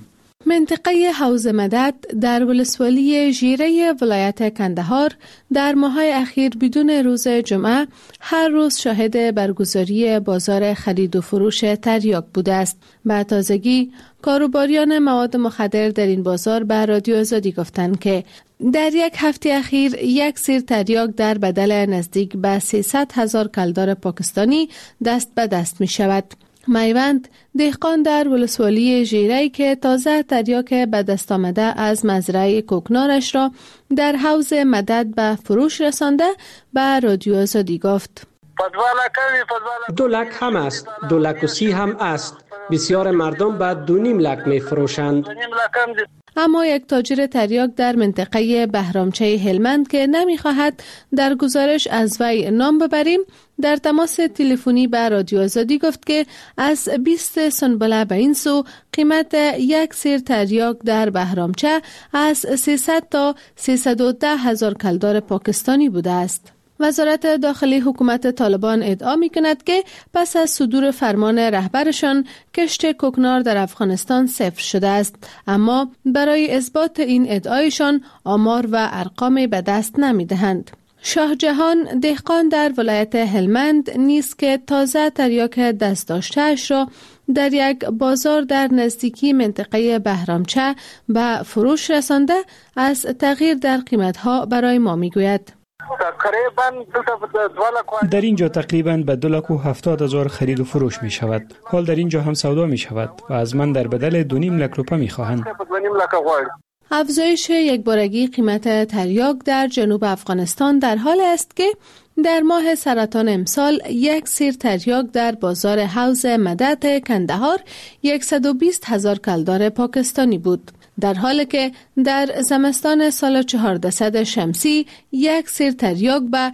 منطقه حوض مدد در ولسوالی ژیره ولایت کندهار در ماه‌های اخیر بدون روز جمعه هر روز شاهد برگزاری بازار خرید و فروش تریاک بوده است. به تازگی کاروباریان مواد مخدر در این بازار به رادیو آزادی گفتند که در یک هفته اخیر یک سیر تریاک در بدل نزدیک به 300,000 کلدار پاکستانی دست به دست می شود. میوند دهقان در ولسوالی ژیره که تازه تریاک به دست آمده از مزرعه کوکنارش را در حوض مدد به فروش رسانده به رادیو آزادی گفت: 2 لک هم است، 2 لک و 30 هم است. بسیار مردم به 2.5 لک می فروشند. اما یک تاجر تریاک در منطقه بهرامچه هلمند که نمی‌خواهد در گزارش از وی نام ببریم در تماس تلفنی به رادیو آزادی گفت که از 20 سنبله به این سو قیمت یک سیر تریاک در بهرامچه از 300 تا 310,000 کلدار پاکستانی بوده است. وزارت داخلی حکومت طالبان ادعا می کند که پس از صدور فرمان رهبرشان کشت کوکنار در افغانستان صفر شده است، اما برای اثبات این ادعایشان آمار و ارقام به دست نمی دهند. شاه جهان دهقان در ولایت هلمند نیز که تازه تریاک دست داشته‌اش را در یک بازار در نزدیکی منطقه بهرامچه به فروش رسانده از تغییر در قیمت‌ها برای ما می‌گوید. در اینجا تقریباً به 2,70,000 خرید و فروش می شود. حال در اینجا هم سودا می شود و از من در بدل 2.5 لک روپیه می خواهند. افزایش یکبارگی قیمت تریاک در جنوب افغانستان در حال است که در ماه سرطان امسال یک سیر تریاک در بازار حوض مدد کندهار 120,000 کلدار پاکستانی بود، در حالی که در زمستان سال 1400 شمسی یک سیر تریاک به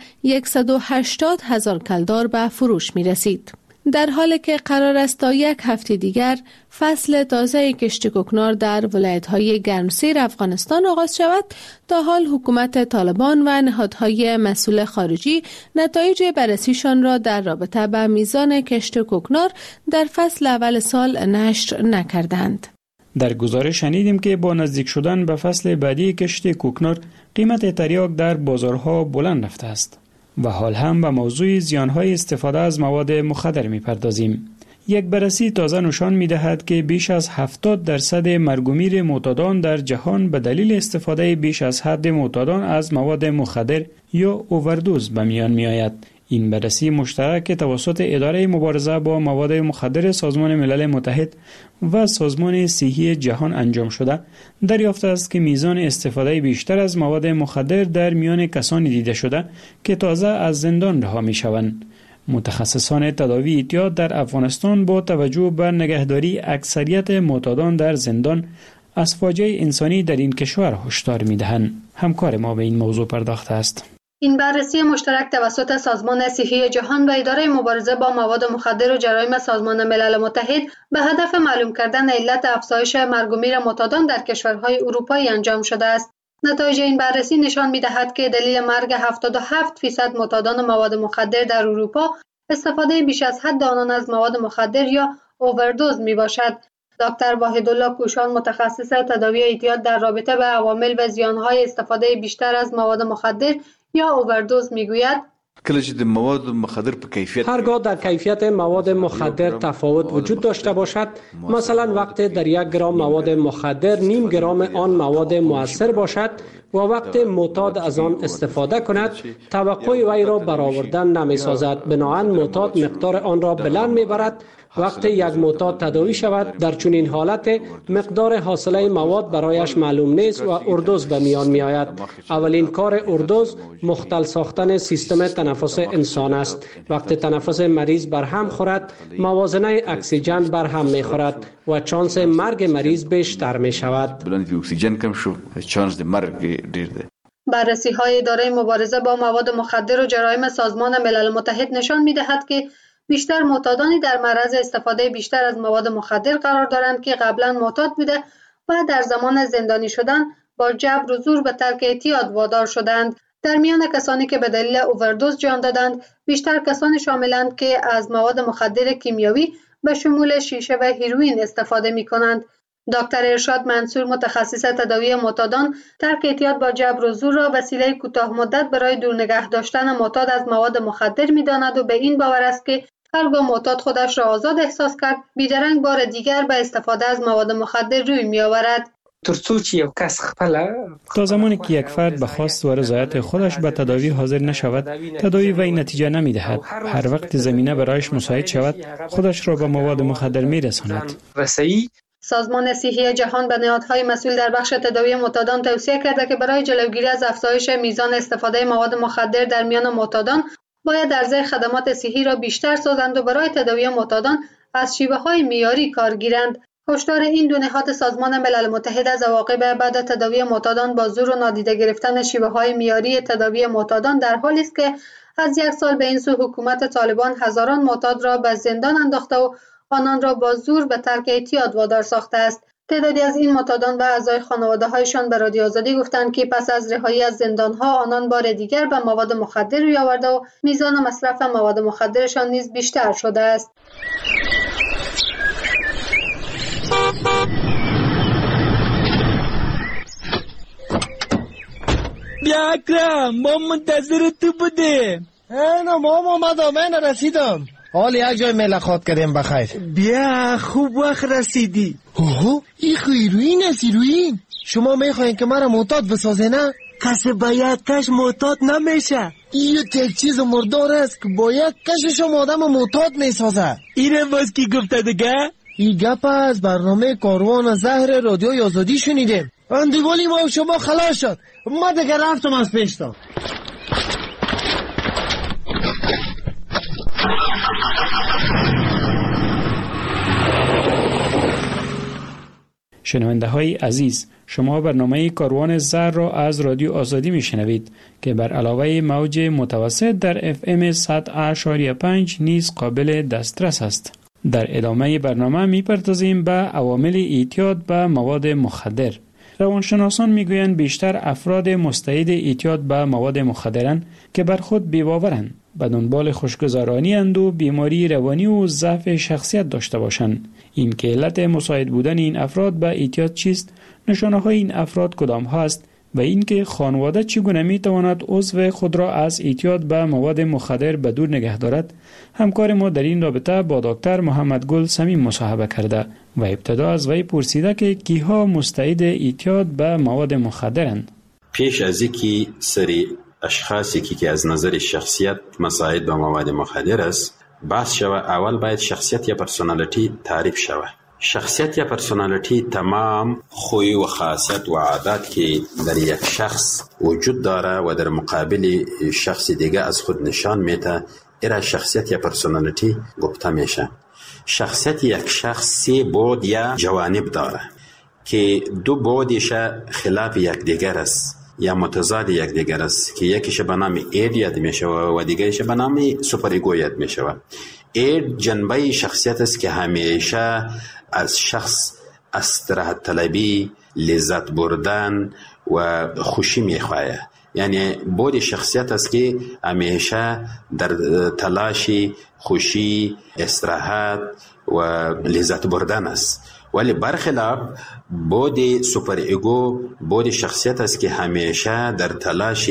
180,000 کلدار به فروش می رسید. در حالی که قرار است تا یک هفته دیگر فصل تازه کشت کوکنار در ولایت‌های گرمسیر افغانستان آغاز شود، تا حال حکومت طالبان و نهادهای مسئول خارجی نتایج بررسیشان را در رابطه با میزان کشت کوکنار در فصل اول سال نشر نکردند. در گزارش شنیدیم که با نزدیک شدن به فصل بعدی کشت کوکنار قیمت تریاک در بازارها بلند رفته است و حال هم به موضوع زیانهای استفاده از مواد مخدر می‌پردازیم. یک بررسی تازه نشان می‌دهد که بیش از 70% مرگ و میر معتادان در جهان به دلیل استفاده بیش از حد معتادان از مواد مخدر یا اووردوز به میان می‌آید. این بررسی مشترک توسط اداره مبارزه با مواد مخدر سازمان ملل متحد و سازمان صحی جهان انجام شده دریافته است که میزان استفاده بیشتر از مواد مخدر در میان کسانی دیده شده که تازه از زندان رها می‌شوند. متخصصان تداوی اعتیاد در افغانستان با توجه به نگهداری اکثریت معتادان در زندان از فاجعه انسانی در این کشور هشدار می‌دهند. همکار ما به این موضوع پرداخته است. این بررسی مشترک توسط سازمان صحی جهان و اداره مبارزه با مواد مخدر و جرایم سازمان ملل متحد به هدف معلوم کردن علت افزایش مرگ و میر معتادان در کشورهای اروپایی انجام شده است. نتایج این بررسی نشان می‌دهد که دلیل مرگ 77% معتادان مواد مخدر در اروپا استفاده بیش از حد آنان از مواد مخدر یا اووردوز میباشد. دکتر واحدالله کوشان متخصص تداوی اعتیاد در رابطه با عوامل و زیانهای استفاده بیشتر از مواد مخدر یا اووردوز میگوید هرگاه در کیفیت مواد مخدر تفاوت وجود داشته باشد، مثلا وقتی در 1 گرم مواد مخدر 0.5 گرم آن مواد مؤثر باشد و وقت معتاد از آن استفاده کند، توقع وی را برآوردن نمی سازد. بنابراین معتاد مقدار آن را بلند می برد. وقتی یک معتاد تداوی شود در چنین حالت مقدار حاصله مواد برایش معلوم نیست و اووردوز به میان می آید. اولین کار اووردوز مختل ساختن سیستم تنفس انسان است. وقتی تنفس مریض برهم خورد، موازنه اکسیژن برهم می خورد و چانس مرگ مریض بیشتر می شود. بررسی های اداره مبارزه با مواد مخدر و جرایم سازمان ملل متحد نشان می دهد که بیشتر معتادانی در معرض استفاده بیشتر از مواد مخدر قرار دارند که قبلا معتاد بوده و در زمان زندانی شدن با جبر و زور به ترک اعتیاد وادار شدند. در میان کسانی که به دلیل اووردوز جان دادند، بیشتر کسانی شاملند که از مواد مخدر کیمیایی به شمول شیشه و هیروئین استفاده می کنند. دکتر ارشاد منصور متخصص تداوی معتادان ترک اعتیاد با جبر و زور را وسیله کوتاه مدت برای دور نگه داشتن معتاد از مواد مخدر می‌داند و به این باور است که هرگاه معتاد خودش را آزاد احساس کرد بیدرنگ بار دیگر به استفاده از مواد مخدر روی می‌آورد. تا زمانی که یک فرد به خواست و رضایت خودش به تداوی حاضر نشود، تداوی وی نتیجه نمی‌دهد. هر وقت زمینه برایش مساعد شود، خودش را به مواد مخدر می‌رساند. سازمان صحی جهان به نهادهای مسئول در بخش تداوی معتادان توصیه کرده که برای جلوگیری از افزایش میزان استفاده مواد مخدر در میان معتادان باید عرضه خدمات صحی را بیشتر سازند و برای تداوی معتادان از شیوه‌های معیاری کار گیرند. هشدار این دو نهاد سازمان ملل متحد از عواقب بعد تداوی معتادان با زور و نادیده گرفتن شیوه‌های معیاری تداوی معتادان در حالی است که از یک سال به این سو حکومت طالبان هزاران معتاد را به زندان انداخته و آنان را با زور به ترک اعتیاد وادار ساخته است. تعدادی از این معتادان و اعضای خانواده‌هایشان به رادیو آزادی گفتند که پس از رهایی از زندان‌ها آنان بار دیگر به مواد مخدر روی آورده و میزان مصرف مواد مخدرشان نیز بیشتر شده است. بیا اکرم، ما منتظر تو بودیم. نه ما اومدم، من رسیدم. حال یک جای ملاقات کردیم بخیر. بیا خوب وقت رسیدی. اوه این خیروین است. ایروین شما میخواین که مرا معتاد بسازه نه؟ کسی با یک کش معتاد نمیشه. این یک چیز مردار است که با یک کشش آدم معتاد میسازه. اینه باز کی گفته دیگه؟ این گپ از برنامه کاروان زهر رادیوی آزادی شنیدیم. اندیوالی ما شما خلاص شد. ما دیگه رفتم از پیشتا. شنونده های عزیز، شما برنامه کاروان زهر را از رادیو آزادی می شنوید که بر علاوه موج متوسط در FM 100.5 نیز قابل دسترس است. در ادامه برنامه می پردازیم به عوامل اعتیاد به مواد مخدر. روانشناسان می گویند بیشتر افراد مستعد اعتیاد به مواد مخدرند که بر خود بی‌باورند، به دنبال خوشگذرانی اند و بیماری روانی و ضعف شخصیت داشته باشند. این که علت مساعد بودن این افراد به اعتیاد چیست، نشانه های این افراد کدام هست و اینکه خانواده چگونه می تواند عضو خود را از اعتیاد به مواد مخدر به دور نگه دارد. همکار ما در این رابطه با دکتر محمد گل صمیم مصاحبه کرده و ابتدا از وی پرسیده که کیها مستعد اعتیاد به مواد مخدرند. پیش از اینکه سری اشخاصی که از نظر شخصیت مساعد به مواد مخدر است بحث شوه، اول باید شخصیت یا پرسونالیتی تعریف شوه. شخصیت یا پرسونالیتی تمام خوی و خاصیت و عادات که در یک شخص وجود داره و در مقابل شخص دیگه از خود نشان میده، ایرا شخصیت یا پرسونالیتی گفته میشه. شخصیت یک شخص سه بعد یا جوانب داره که دو بعدش خلاف یک دیگر است یا متضاد یک دیگر است که یکیش به نام اید یاد میشه و دیگرش به نام سوپر ایگو یاد میشه. اید جنبه شخصیت است که همیشه از شخص استراحت طلبی، لذت بردن و خوشی میخواه. یعنی بود شخصیت است که همیشه در تلاش خوشی، استراحت و لذت بردن است. ولی برخلاف بود سوپر ایگو بود شخصیت است که همیشه در تلاش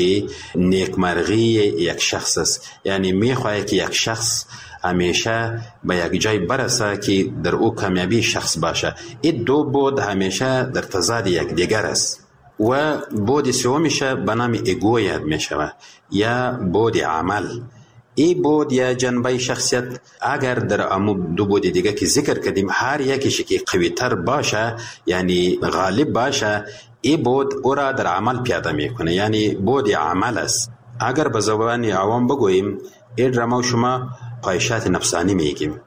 نیکمرغی یک شخص است. یعنی میخواه که یک شخص همیشه به یک جای برسه که در او کامیابی شخص باشه. این دو بود همیشه در تضاد یک دیگر است. و بود سومش به نام ایگو یاد می شود یا بود عمل. این بود یا جنبه شخصیت اگر در امو دو بود دیگه که ذکر کردیم هر یکیش که قوی تر باشه یعنی غالب باشه، این بود او را در عمل پیاده میکنه، یعنی بود عمل است. اگر به زبان عوام بگوییم این را ما شما خواهشات نفسانی میگیم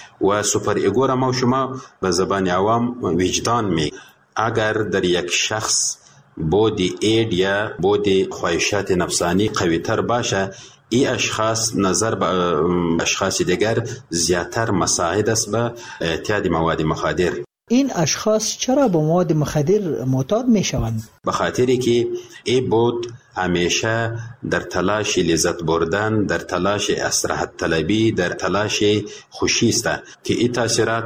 و سوپر ایگو را ما شما به زبان عوام وجدان میگیم. اگر در یک شخص بود اید یا بود خواهشات نفسانی قوی تر باشه، این اشخاص نظر به اشخاص دیگر زیادتر مساعد است به اعتیاد مواد مخدر. این اشخاص چرا به مواد مخدر معتاد می شوند؟ به خاطری که این بود همیشه در تلاش لذت بردن، در تلاش استراحت طلبی، در تلاش خوشی است که این تاثیرات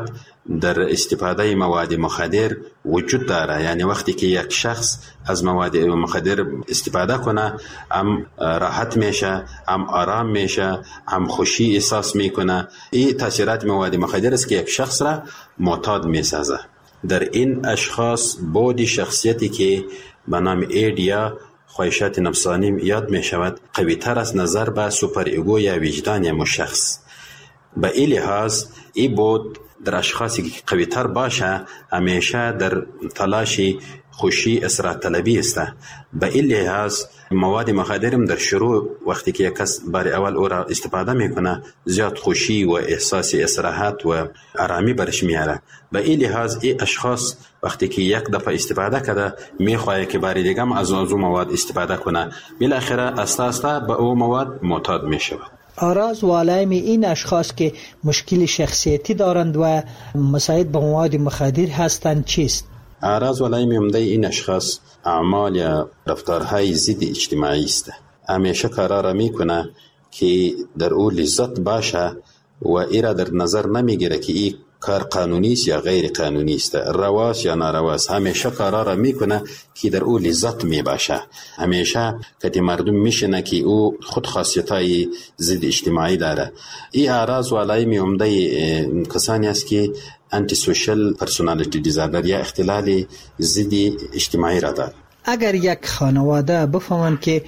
در استفاده مواد مخدر وجود داره. یعنی وقتی که یک شخص از مواد مخدر استفاده کنه هم راحت میشه، هم آرام میشه، هم خوشی احساس میکنه. این تاثیرات مواد مخدر است که یک شخص را معتاد میسازه. در این اشخاص بود شخصیتی که به نام اید یا خواهشات نفسانی یاد می شود قوی تر از نظر به سوپر ایگو یا وجدان شخص. به این لحاظ این بود در اشخاصی که قوی تر باشه همیشه در تلاشی خوشی اثرات طلبی است. به این لحاظ مواد مخدرم در شروع وقتی که یک کس بار اول او را استفاده میکنه زیاد خوشی و احساس استراحت و آرامی برش میاره. به این لحاظ این اشخاص وقتی که یک دفعه استفاده کرده میخواه که بار دیگه هم از اون مواد استفاده کنه، بالاخره اساسا به او مواد معتاد میشه. آراز و علائم این اشخاص که مشکل شخصیتی دارند و مساعد به مواد مخدر هستند چیست؟ اعراض و علائم عمده این اشخاص اعمال یا رفتارهای ضد اجتماعی است. همیشه کارا را میکنه که در او لذت باشه و ایرا در نظر نمیگیره که این کار قانونی است یا غیر قانونی است، رواست یا نارواست. همیشه کارا را میکنه که در او لذت میباشه. همیشه که مردم میشنه که او خود خاصیتای ضد اجتماعی داره. این اعراض و علائم عمده کسانی است که انتی سوشل پرسونالیتی دیزاردر یا اختلال ضد اجتماعی را داره. اگر یک خانواده بفهمند که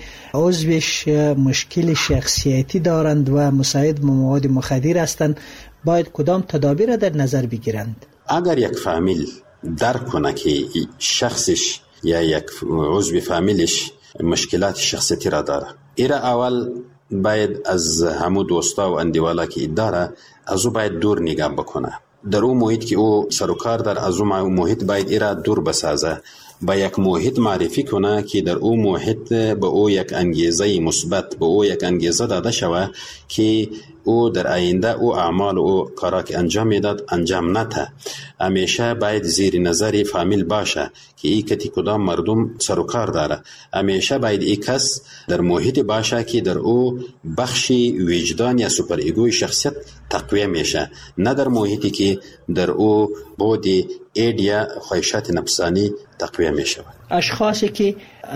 عضوش مشکل شخصیتی دارند و مساعد به مواد مخدر هستند، باید کدام تدابیر در نظر بگیرند؟ اگر یک فامیل درک کنه که شخصش یا یک عضو فامیلش مشکلات شخصیتی را داره، ایره اول باید از همو دوستا و اندیوالا که داره از او باید دور نگاه بکنه. در اون محیط که او سروکار در از اون محیط باید ایره دور بسازه، با یک محیط معرفی کنه که در او محیط به او یک انگیزه مثبت، به او یک انگیزه داده شود که او در آینده او اعمال او کارا که انجام میداد انجام نده. همیشه باید زیر نظر فامیل باشه که این کتی کدام مردم سروکار داره. همیشه باید این کس در محیط باشه که در او بخشی وجدان یا سوپر ایگوی شخصیت تقویه میشه، نه در محیطی که در او بودی اید یا خواهشات نفسانی تقویه میشه. اشخاصی که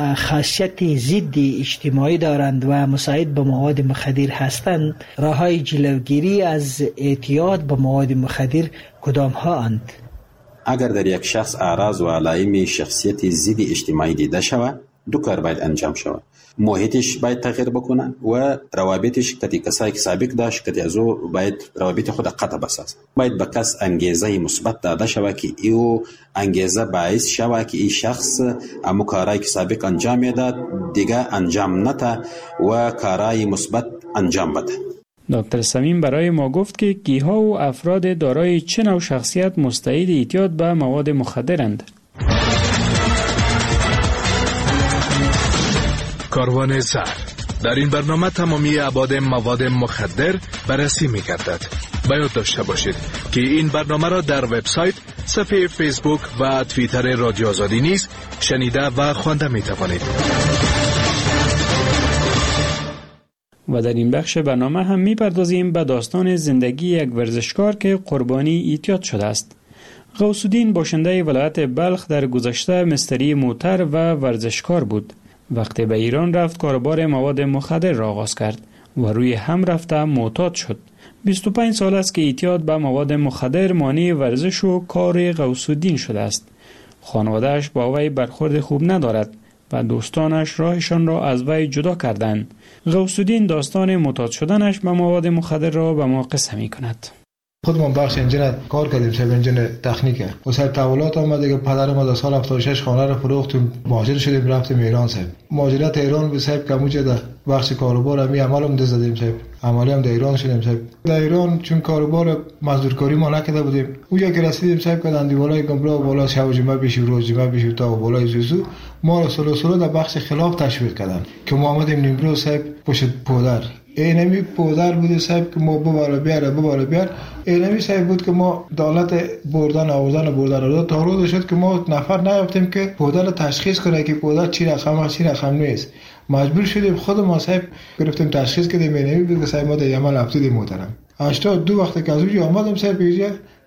خاصیت ضد اجتماعی دارند و مساعد به مواد مخدر هستند، راههای جلوگیری از اعتیاد به مواد مخدر کدام ها اند؟ اگر در یک شخص اعراض و علائم شخصیت ضد اجتماعی دیده شود، دو کار باید انجام شود. محیطش باید تغییر بکنه و روابطش که کسایی که سابق داشت که از او باید روابط خود قطع بسازه. باید به کس انگیزه مثبت داده شود که او انگیزه باعث شود که این شخص امو کارایی که سابق انجام میداد دیگه انجام نده و کارای مثبت انجام بده. دکتر صمیم برای ما گفت که کیها و افراد دارای چه نوع شخصیت مستعد اعتیاد به مواد مخدرند. کاروان زهر در این برنامه تمامی ابعاد مواد مخدر بررسی می‌گردد. باید داشته باشید که این برنامه را در وبسایت، صفحه فیسبوک و توییتر رادیو آزادی نیز شنیده و خوانده می‌توانید. و در این بخش برنامه هم می‌پردازیم به داستان زندگی یک ورزشکار که قربانی اعتیاد شده است. غوث الدین باشنده ولایت بلخ در گذشته مستری موتر و ورزشکار بود. وقتی به ایران رفت کاروبار مواد مخدر را آغاز کرد و روی هم رفته معتاد شد. 25 سال است که اعتیاد به مواد مخدر مانع ورزش و کار غوث الدین شده است. خانواده‌اش با وی برخورد خوب ندارد و دوستانش راهشان را از وی جدا کردند. غوث الدین داستان معتاد شدنش به مواد مخدر را به ما قصه می‌کند. خودمون بخش انجین کار کردیم، شب انجین تکنیکه. و سر تحولات آمد که پدر ما در سال 76 خانه رو فروختیم، مهاجر شدیم رفتیم ایران صاحب. مهاجرت ایران به صاحب کموجه در بخش کاروبار همی عملم دزدیم صاحب. عملی هم در ایران شدیم صاحب. در ایران چون کاروبار مزدورکاری ما نکرده بودیم، اونجا که رسیدیم صاحب کردن بالای گمبلا و بالا شب و جمعه بشیم، روز جمعه بشیم تا بالای زوزو ما رو سلو در بخش خلاف تشویق کردن که ما آمدیم نیمرو صاحب پشت پودر. اینمی پودر بود صاحب که ما بباره بیار. اینمی صاحب بود که ما دولت بردن رو تا روز شد که ما نفر نیافتیم که پودر تشخیص کنه که پودر چی رقم نیست. مجبور شدیم خود ما صاحب گرفتیم تشخیص کردیم. اینمی بود که صاحب ما در یمن افتادیم محترم. 82 وقت که از اونجا آمدم صاحب اینجا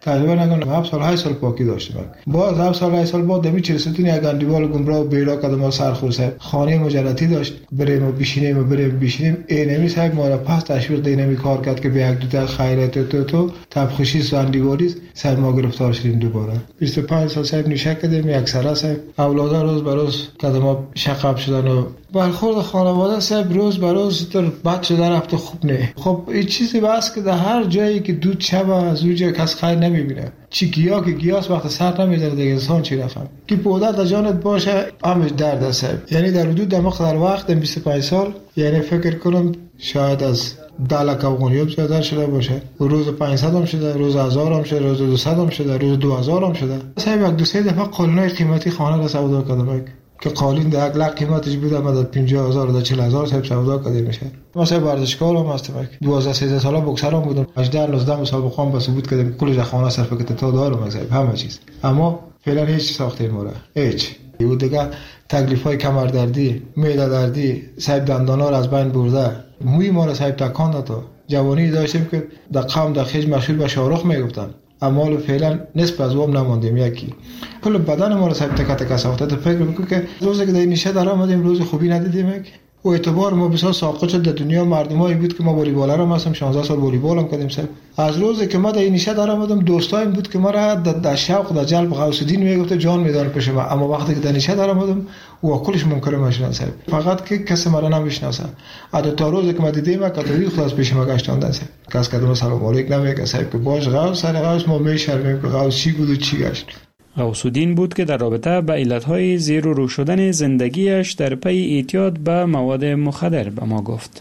تقریبا نگم 7 سال 8 سال پاکی داشتیم. باز 7 سال 8 سال بعد دمی چرستونی یک اندیوال گمراه و بیرا کدم ما سرخور صاحب خانه مجلتی داشت بریم و بشینیم اینمی صاحب ما را پس تشویق دینمی کار کرد که به یک دو تا خیرات تو تبخشی ساندیواریز صاحب ما گرفتار شدیم دوباره. 25 سال صاحب نشه کردیم یک سره صاحب اولادا روز به روز کدم شقاب شدن و برخورد خانواده صاحب روز به روز در بد شده رفت خوب نه. خب این چیزی بس که در هر جایی که دود شب از اونجا کس خیر نمیبینه. چی گیاه که گیاس وقت سر نمیذاره دیگه انسان چی رفهم که پوده در جانت باشه همش درد صاحب. یعنی در حدود در وقت 25 سال یعنی فکر کنم شاید از 10 لک افغانی‌ها زیادتر شده باشه. روز 500 هم شده، روز 1000 هم شده، روز 200 هم شده، روز 2000 هم شده. صاحب یک دو سه دفعه قالونای قیمتی خانه را سودا کردم که قالین در 1 لک قیمتش بود مدد 50000 تا 40000 صاحب سودا کرده میشه. مثلا ورزشکار هم هستم 12 13 ساله بوکسر هم بودم 18 19 مسابقه هم بس بود کردم کل خانه صرف کرده تا دارم صاحب همه چیز. اما فعلا هیچ ساخته مورا هیچ یه دیگه تکلیفای کمردردی معده دردی صاحب دندانا را از بین برده موی ما را صاحب تکان داد. جوانی داشتیم که در قوم در خیج مشهور به شاهرخ میگفتن اما فعلا نصف از وام نماندیم. یکی کل بدن ما را صاحب تک تک ساخته. تو فکر میکنی که روزی که در نیشه در آمدیم روز خوبی ندیدیم و اعتبار ما بسیار ساقط شد در دنیا. مردمایی بود که ما والیبال هم هستم 16 سال والیبال هم کردیم صاحب. از روزی که ما در نیشه در آمدم دوستایم بود که ما را در شوق در جلب غوث الدین میگفت جان میدان پیش ما. اما وقتی که در نیشه در آمدم و کلش منکر ماشین صاحب فقط که کسی مرا نمیشناسه. عادت تا روزی که ما دیدیم کاتولیک خلاص پیش ما گشتاندن صاحب. کس کدوم سلام علیک نمیگه صاحب که باش غوث سر غوث ما میشرمیم که غوث چی بود و چی گشت. غوث الدین بود که در رابطه با علتهای زیر و رو شدن زندگیش در پی اعتیاد به مواد مخدر به ما گفت.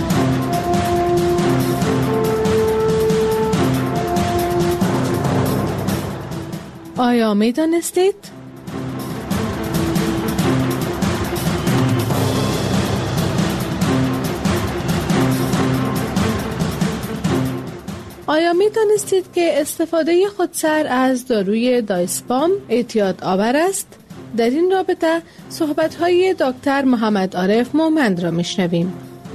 آیا می دانستید؟ آیا می دانستید که استفاده خودسر از داروی دایسپام اعتیاد آور است؟ در این رابطه صحبت‌های دکتر محمد عارف مومند را میشنویم.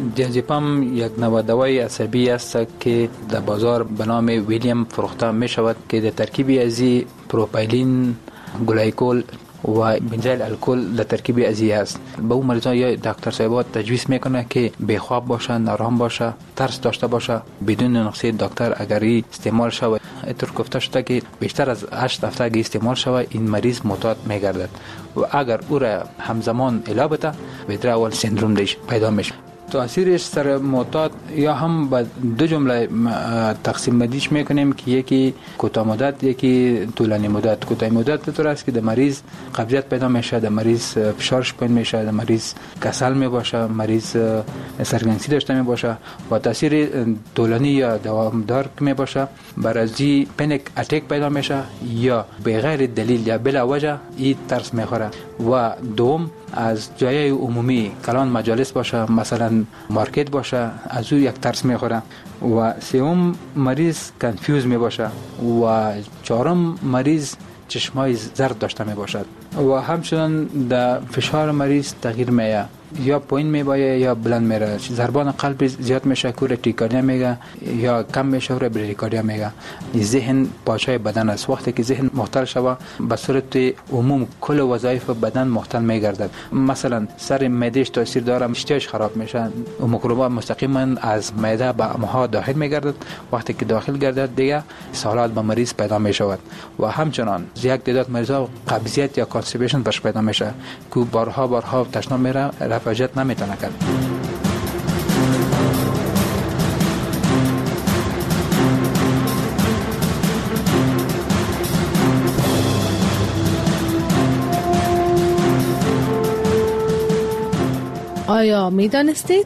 دیازپام یک نوع دوای عصبی است که در بازار به نام ویلیام فروخته می شود که در ترکیبی از پروپایلین، گلایکول و بنزل الکل در ترکیب ازی است. به اون مریضان یا دکتر صاحبات تجویز میکنه که بیخواب باشه، نارام باشه، ترس داشته باشه. بدون نقشه دکتر اگری استعمال شود اینطور گفته شده که بیشتر از 8 هفته اگه استعمال شود این مریض معتاد میگردد و اگر او را همزمان علاج بده ویدرال سندروم دیش پیدا میشه. تاثیرش سر معتاد یا هم با دو جمله تقسیم بندیش میکنیم که یکی کوتاه مدت یکی طولانی مدت. کوتاه مدت به طور است که در مریض قبضیت پیدا میشه، در مریض فشارش پایین میشه، در مریض کسل میباشه، مریض سرگرمی داشته میباشه. و تاثیر طولانی یا دوامدار که میباشه برای پنیک اتاک پیدا میشه یا به غیر دلیل یا بلا وجه این ترس میخوره. و دوم از جای عمومی کلان مجالس باشه، مثلا مارکت باشه، از او یک ترس میخوره. و سوم مریض کنفیوز می باشه و چهارم مریض چشمای زرد داشته می باشد و همچنان در فشار مریض تغییر میه، یا پایین میبایه یا بلند میره. ضربان قلب زیاد میشه که ریکاردیا میگه یا کم میشه و ریکاردیا میگه. ذهن پاچای بدن است. وقتی که ذهن مختل شوه به صورت عموم کل وظایف بدن مختل میگردد. مثلا سر معدهش تاثیر داره، اشتهاش خراب میشه، میکروبا مستقیما از معده به امعا داخل میگردد. وقتی که داخل گردد دیگه سالات به مریض پیدا میشود و همچنان یک تعداد مریضا قبضیت یا کانستیپیشن برش پیدا میشه که بارها تشناب میره رفاجت نمیتونه کرد. آیا می دانستید؟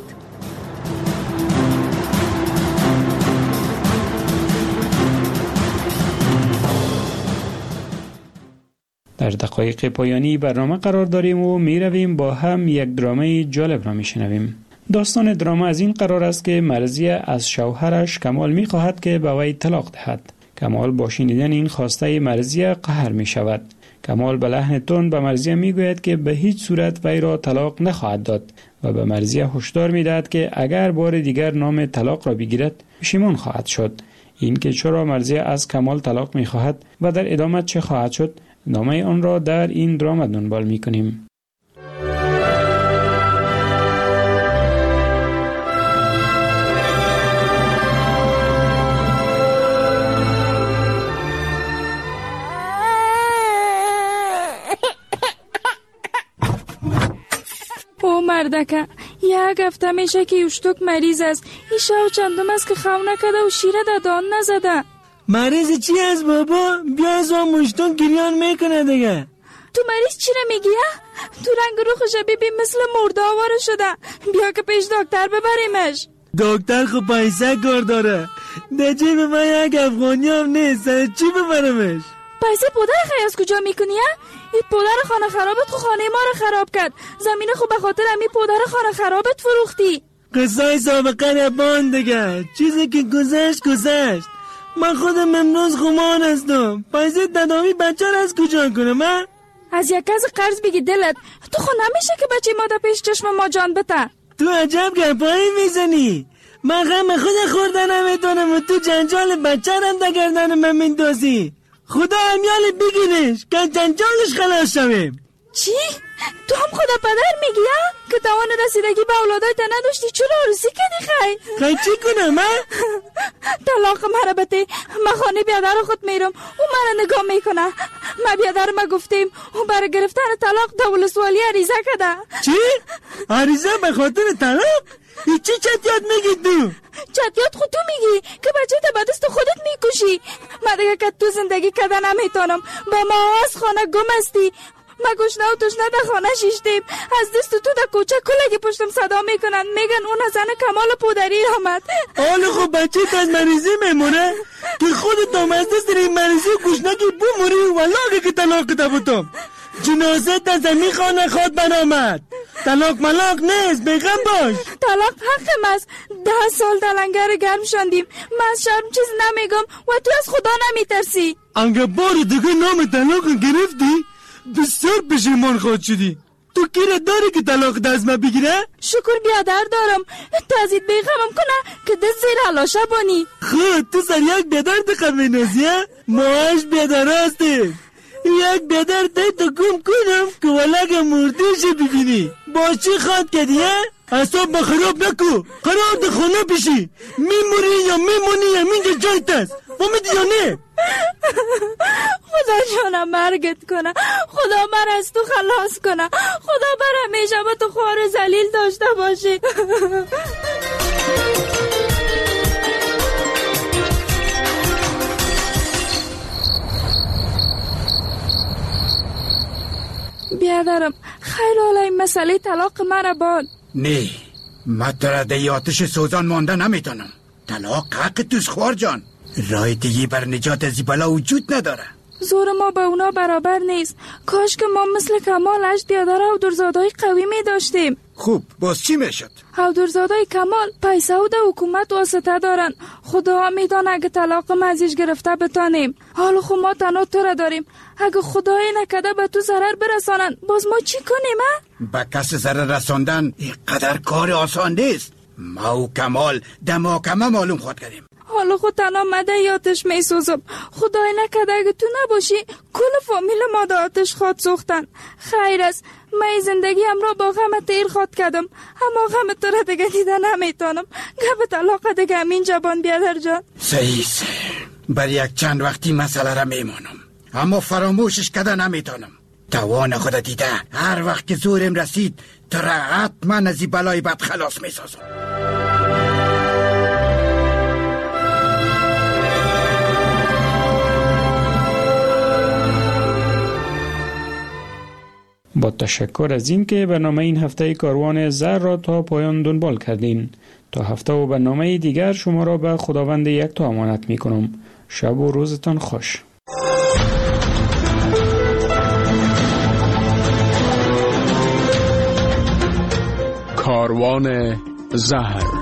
در دقایق پایانی برنامه قرار داریم و می رویم با هم یک درامه جالب را می شنویم. داستان درامه از این قرار است که مرضیه از شوهرش کمال می خواهد که به وی طلاق دهد. کمال با شنیدن این خواسته مرضیه قهر می شود. کمال به لحن تند به مرضیه می گوید که به هیچ صورت وی را طلاق نخواهد داد و به مرضیه هشدار می دهد که اگر بار دیگر نام طلاق را بگیرد پشیمان خواهد شد. اینکه چرا مرضیه از کمال طلاق می‌خواهد و در ادامه چه خواهد شد، ادامه آن را در این دراما دنبال می‌کنیم. مردکه یک هفته میشه که یوشتوک مریض است. این شو چندم است که خو نکده و شیره دادان نزده. مریض چی است بابا؟ بیا از اون مشتوک گریان میکنه دیگه. تو مریض چی رو میگی؟ تو رنگ روخش ببین مثل مرده آواره شده. بیا که پیش دکتر ببریمش. دکتر خب پیسه کار داره. در جیب من یک افغانی هم نیست. سر چی ببرمش؟ پیسه پدر خیلی از کجا میکنی؟ این پدر خانه خرابت خو خانه ما رو خراب کرد. زمین خو به خاطر امی پدر خانه خرابت فروختی. قصای سابقه نبان دیگه. چیزی که گذشت. من خودم امروز خمان هستم. پیسه تداوی بچه رو از کجا کنم من؟ از یک کس قرض بگی دلت. تو خو نمیشه که بچه ما در پیش چشم ما جان بته. تو عجب گپایی میزنی. من غم خود خوردن نمیتونم و تو جنجال بچه رو در گردن من میندازی. خدا امیال بگیرش که جنجالش خلاص شویم. چی؟ تو هم خدا پدر میگی که توان رسیدگی به اولادای تا نداشتی چرا عروسی کردی خی چی کنم من؟ طلاق مرا بده. من خانه بیادر خود میرم او مرا نگاه میکنه. ما بیادر ما گفتیم او برای گرفتن طلاق دول سوالی عریضه کده. چی؟ عریضه به خاطر طلاق؟ ای چی چطیات میگی تو؟ چطیات خود تو میگی که بچه تا به دست خودت میکشی. من دیگه که تو زندگی کده نمیتونم. با ما از خانه گم استی. ما گشنه و تشنه در خانه شیشتیم. از دست تو در کوچه کلگی پشتم صدا میکنن میگن اون زن کمال پودری آمد. حالا خب بچه تا از مریضی میمونه که خودت هم از دست این مریضی و گشنگی بموری ولاغه که طلاق ده بودم. جنازه تا زمین خانه خود برآمد. طلاق ملاق نیست بیغم باش. طلاق حقم است. 10 سال در لنگر گرم شاندیم. من از شرم چیز نمیگم و تو از خدا نمیترسی. انگه بار دیگه نام طلاق گرفتی بسیار پشیمان خود شدی. تو کیره داری که طلاق دست ما بگیره؟ شکر بیادر دارم. تازید بیغمم کنه که دست زیر حلاشه بانی. خود تو سر یک بیادر دقم نازیه؟ ماهاش بیادر هستی. یک بیادر دی تو گم کنم که ولگ مردیش ببینی. با چی خواد کدیه؟ اصاب با خراب نکو. قرار ده خونه بشی. میموری یا میمونی یا منجا جایت است. فهمیدی یا نه؟ خدا جانم مرگت کنه. خدا من از تو خلاص کنه. خدا بر همیشه با تو خوار ذلیل داشته باشی. بیادرم خیلی حالا این مسئله طلاق مرا باد. نه من در ده آتش سوزان مانده نمیتونم. طلاق حق توست خوار جان. راه دیگه بر نجات از بلا وجود نداره. زور ما با اونا برابر نیست. کاش که ما مثل کمال 8 بیادر و درزادای قوی می داشتیم. خوب باز چی میشد؟ درزادای کمال پیسه و ده حکومت واسطه دارن. خدا میدانه اگه طلاق ما ازش گرفته بتانیم. حالا خب ما تنها تو را داریم. اگه خدای نکده به تو ضرر برسانن باز ما چی کنیم؟ به کس ضرر رساندن اینقدر کار آسان نیست. ما و کمال دماکمه معلوم خود کردیم. حالا خود تنها مده یاتش می سوزم. خدای نکده اگه تو نباشی کل فامیل ما دا آتش خواد سوختن. خیر است من زندگی هم را با غم تیر خواد کردم. اما غم تو را دیگه دیده نمیتونم. گب طلاق دیگه همین جبان بیادر جان. صحیح بر یک چند وقتی مسئله را میمانم اما فراموشش کده نمیتونم. توان خود دیده هر وقت که زورم رسید تو را حتما از این بلای بد خلاص میسازم. با تشکر از این که برنامه این هفته کاروان زر را تا پایان دنبال کردین. تا هفته و برنامه دیگر شما را به خداوند یکتا امانت می کنم. شب و روزتان خوش. کاروان زهر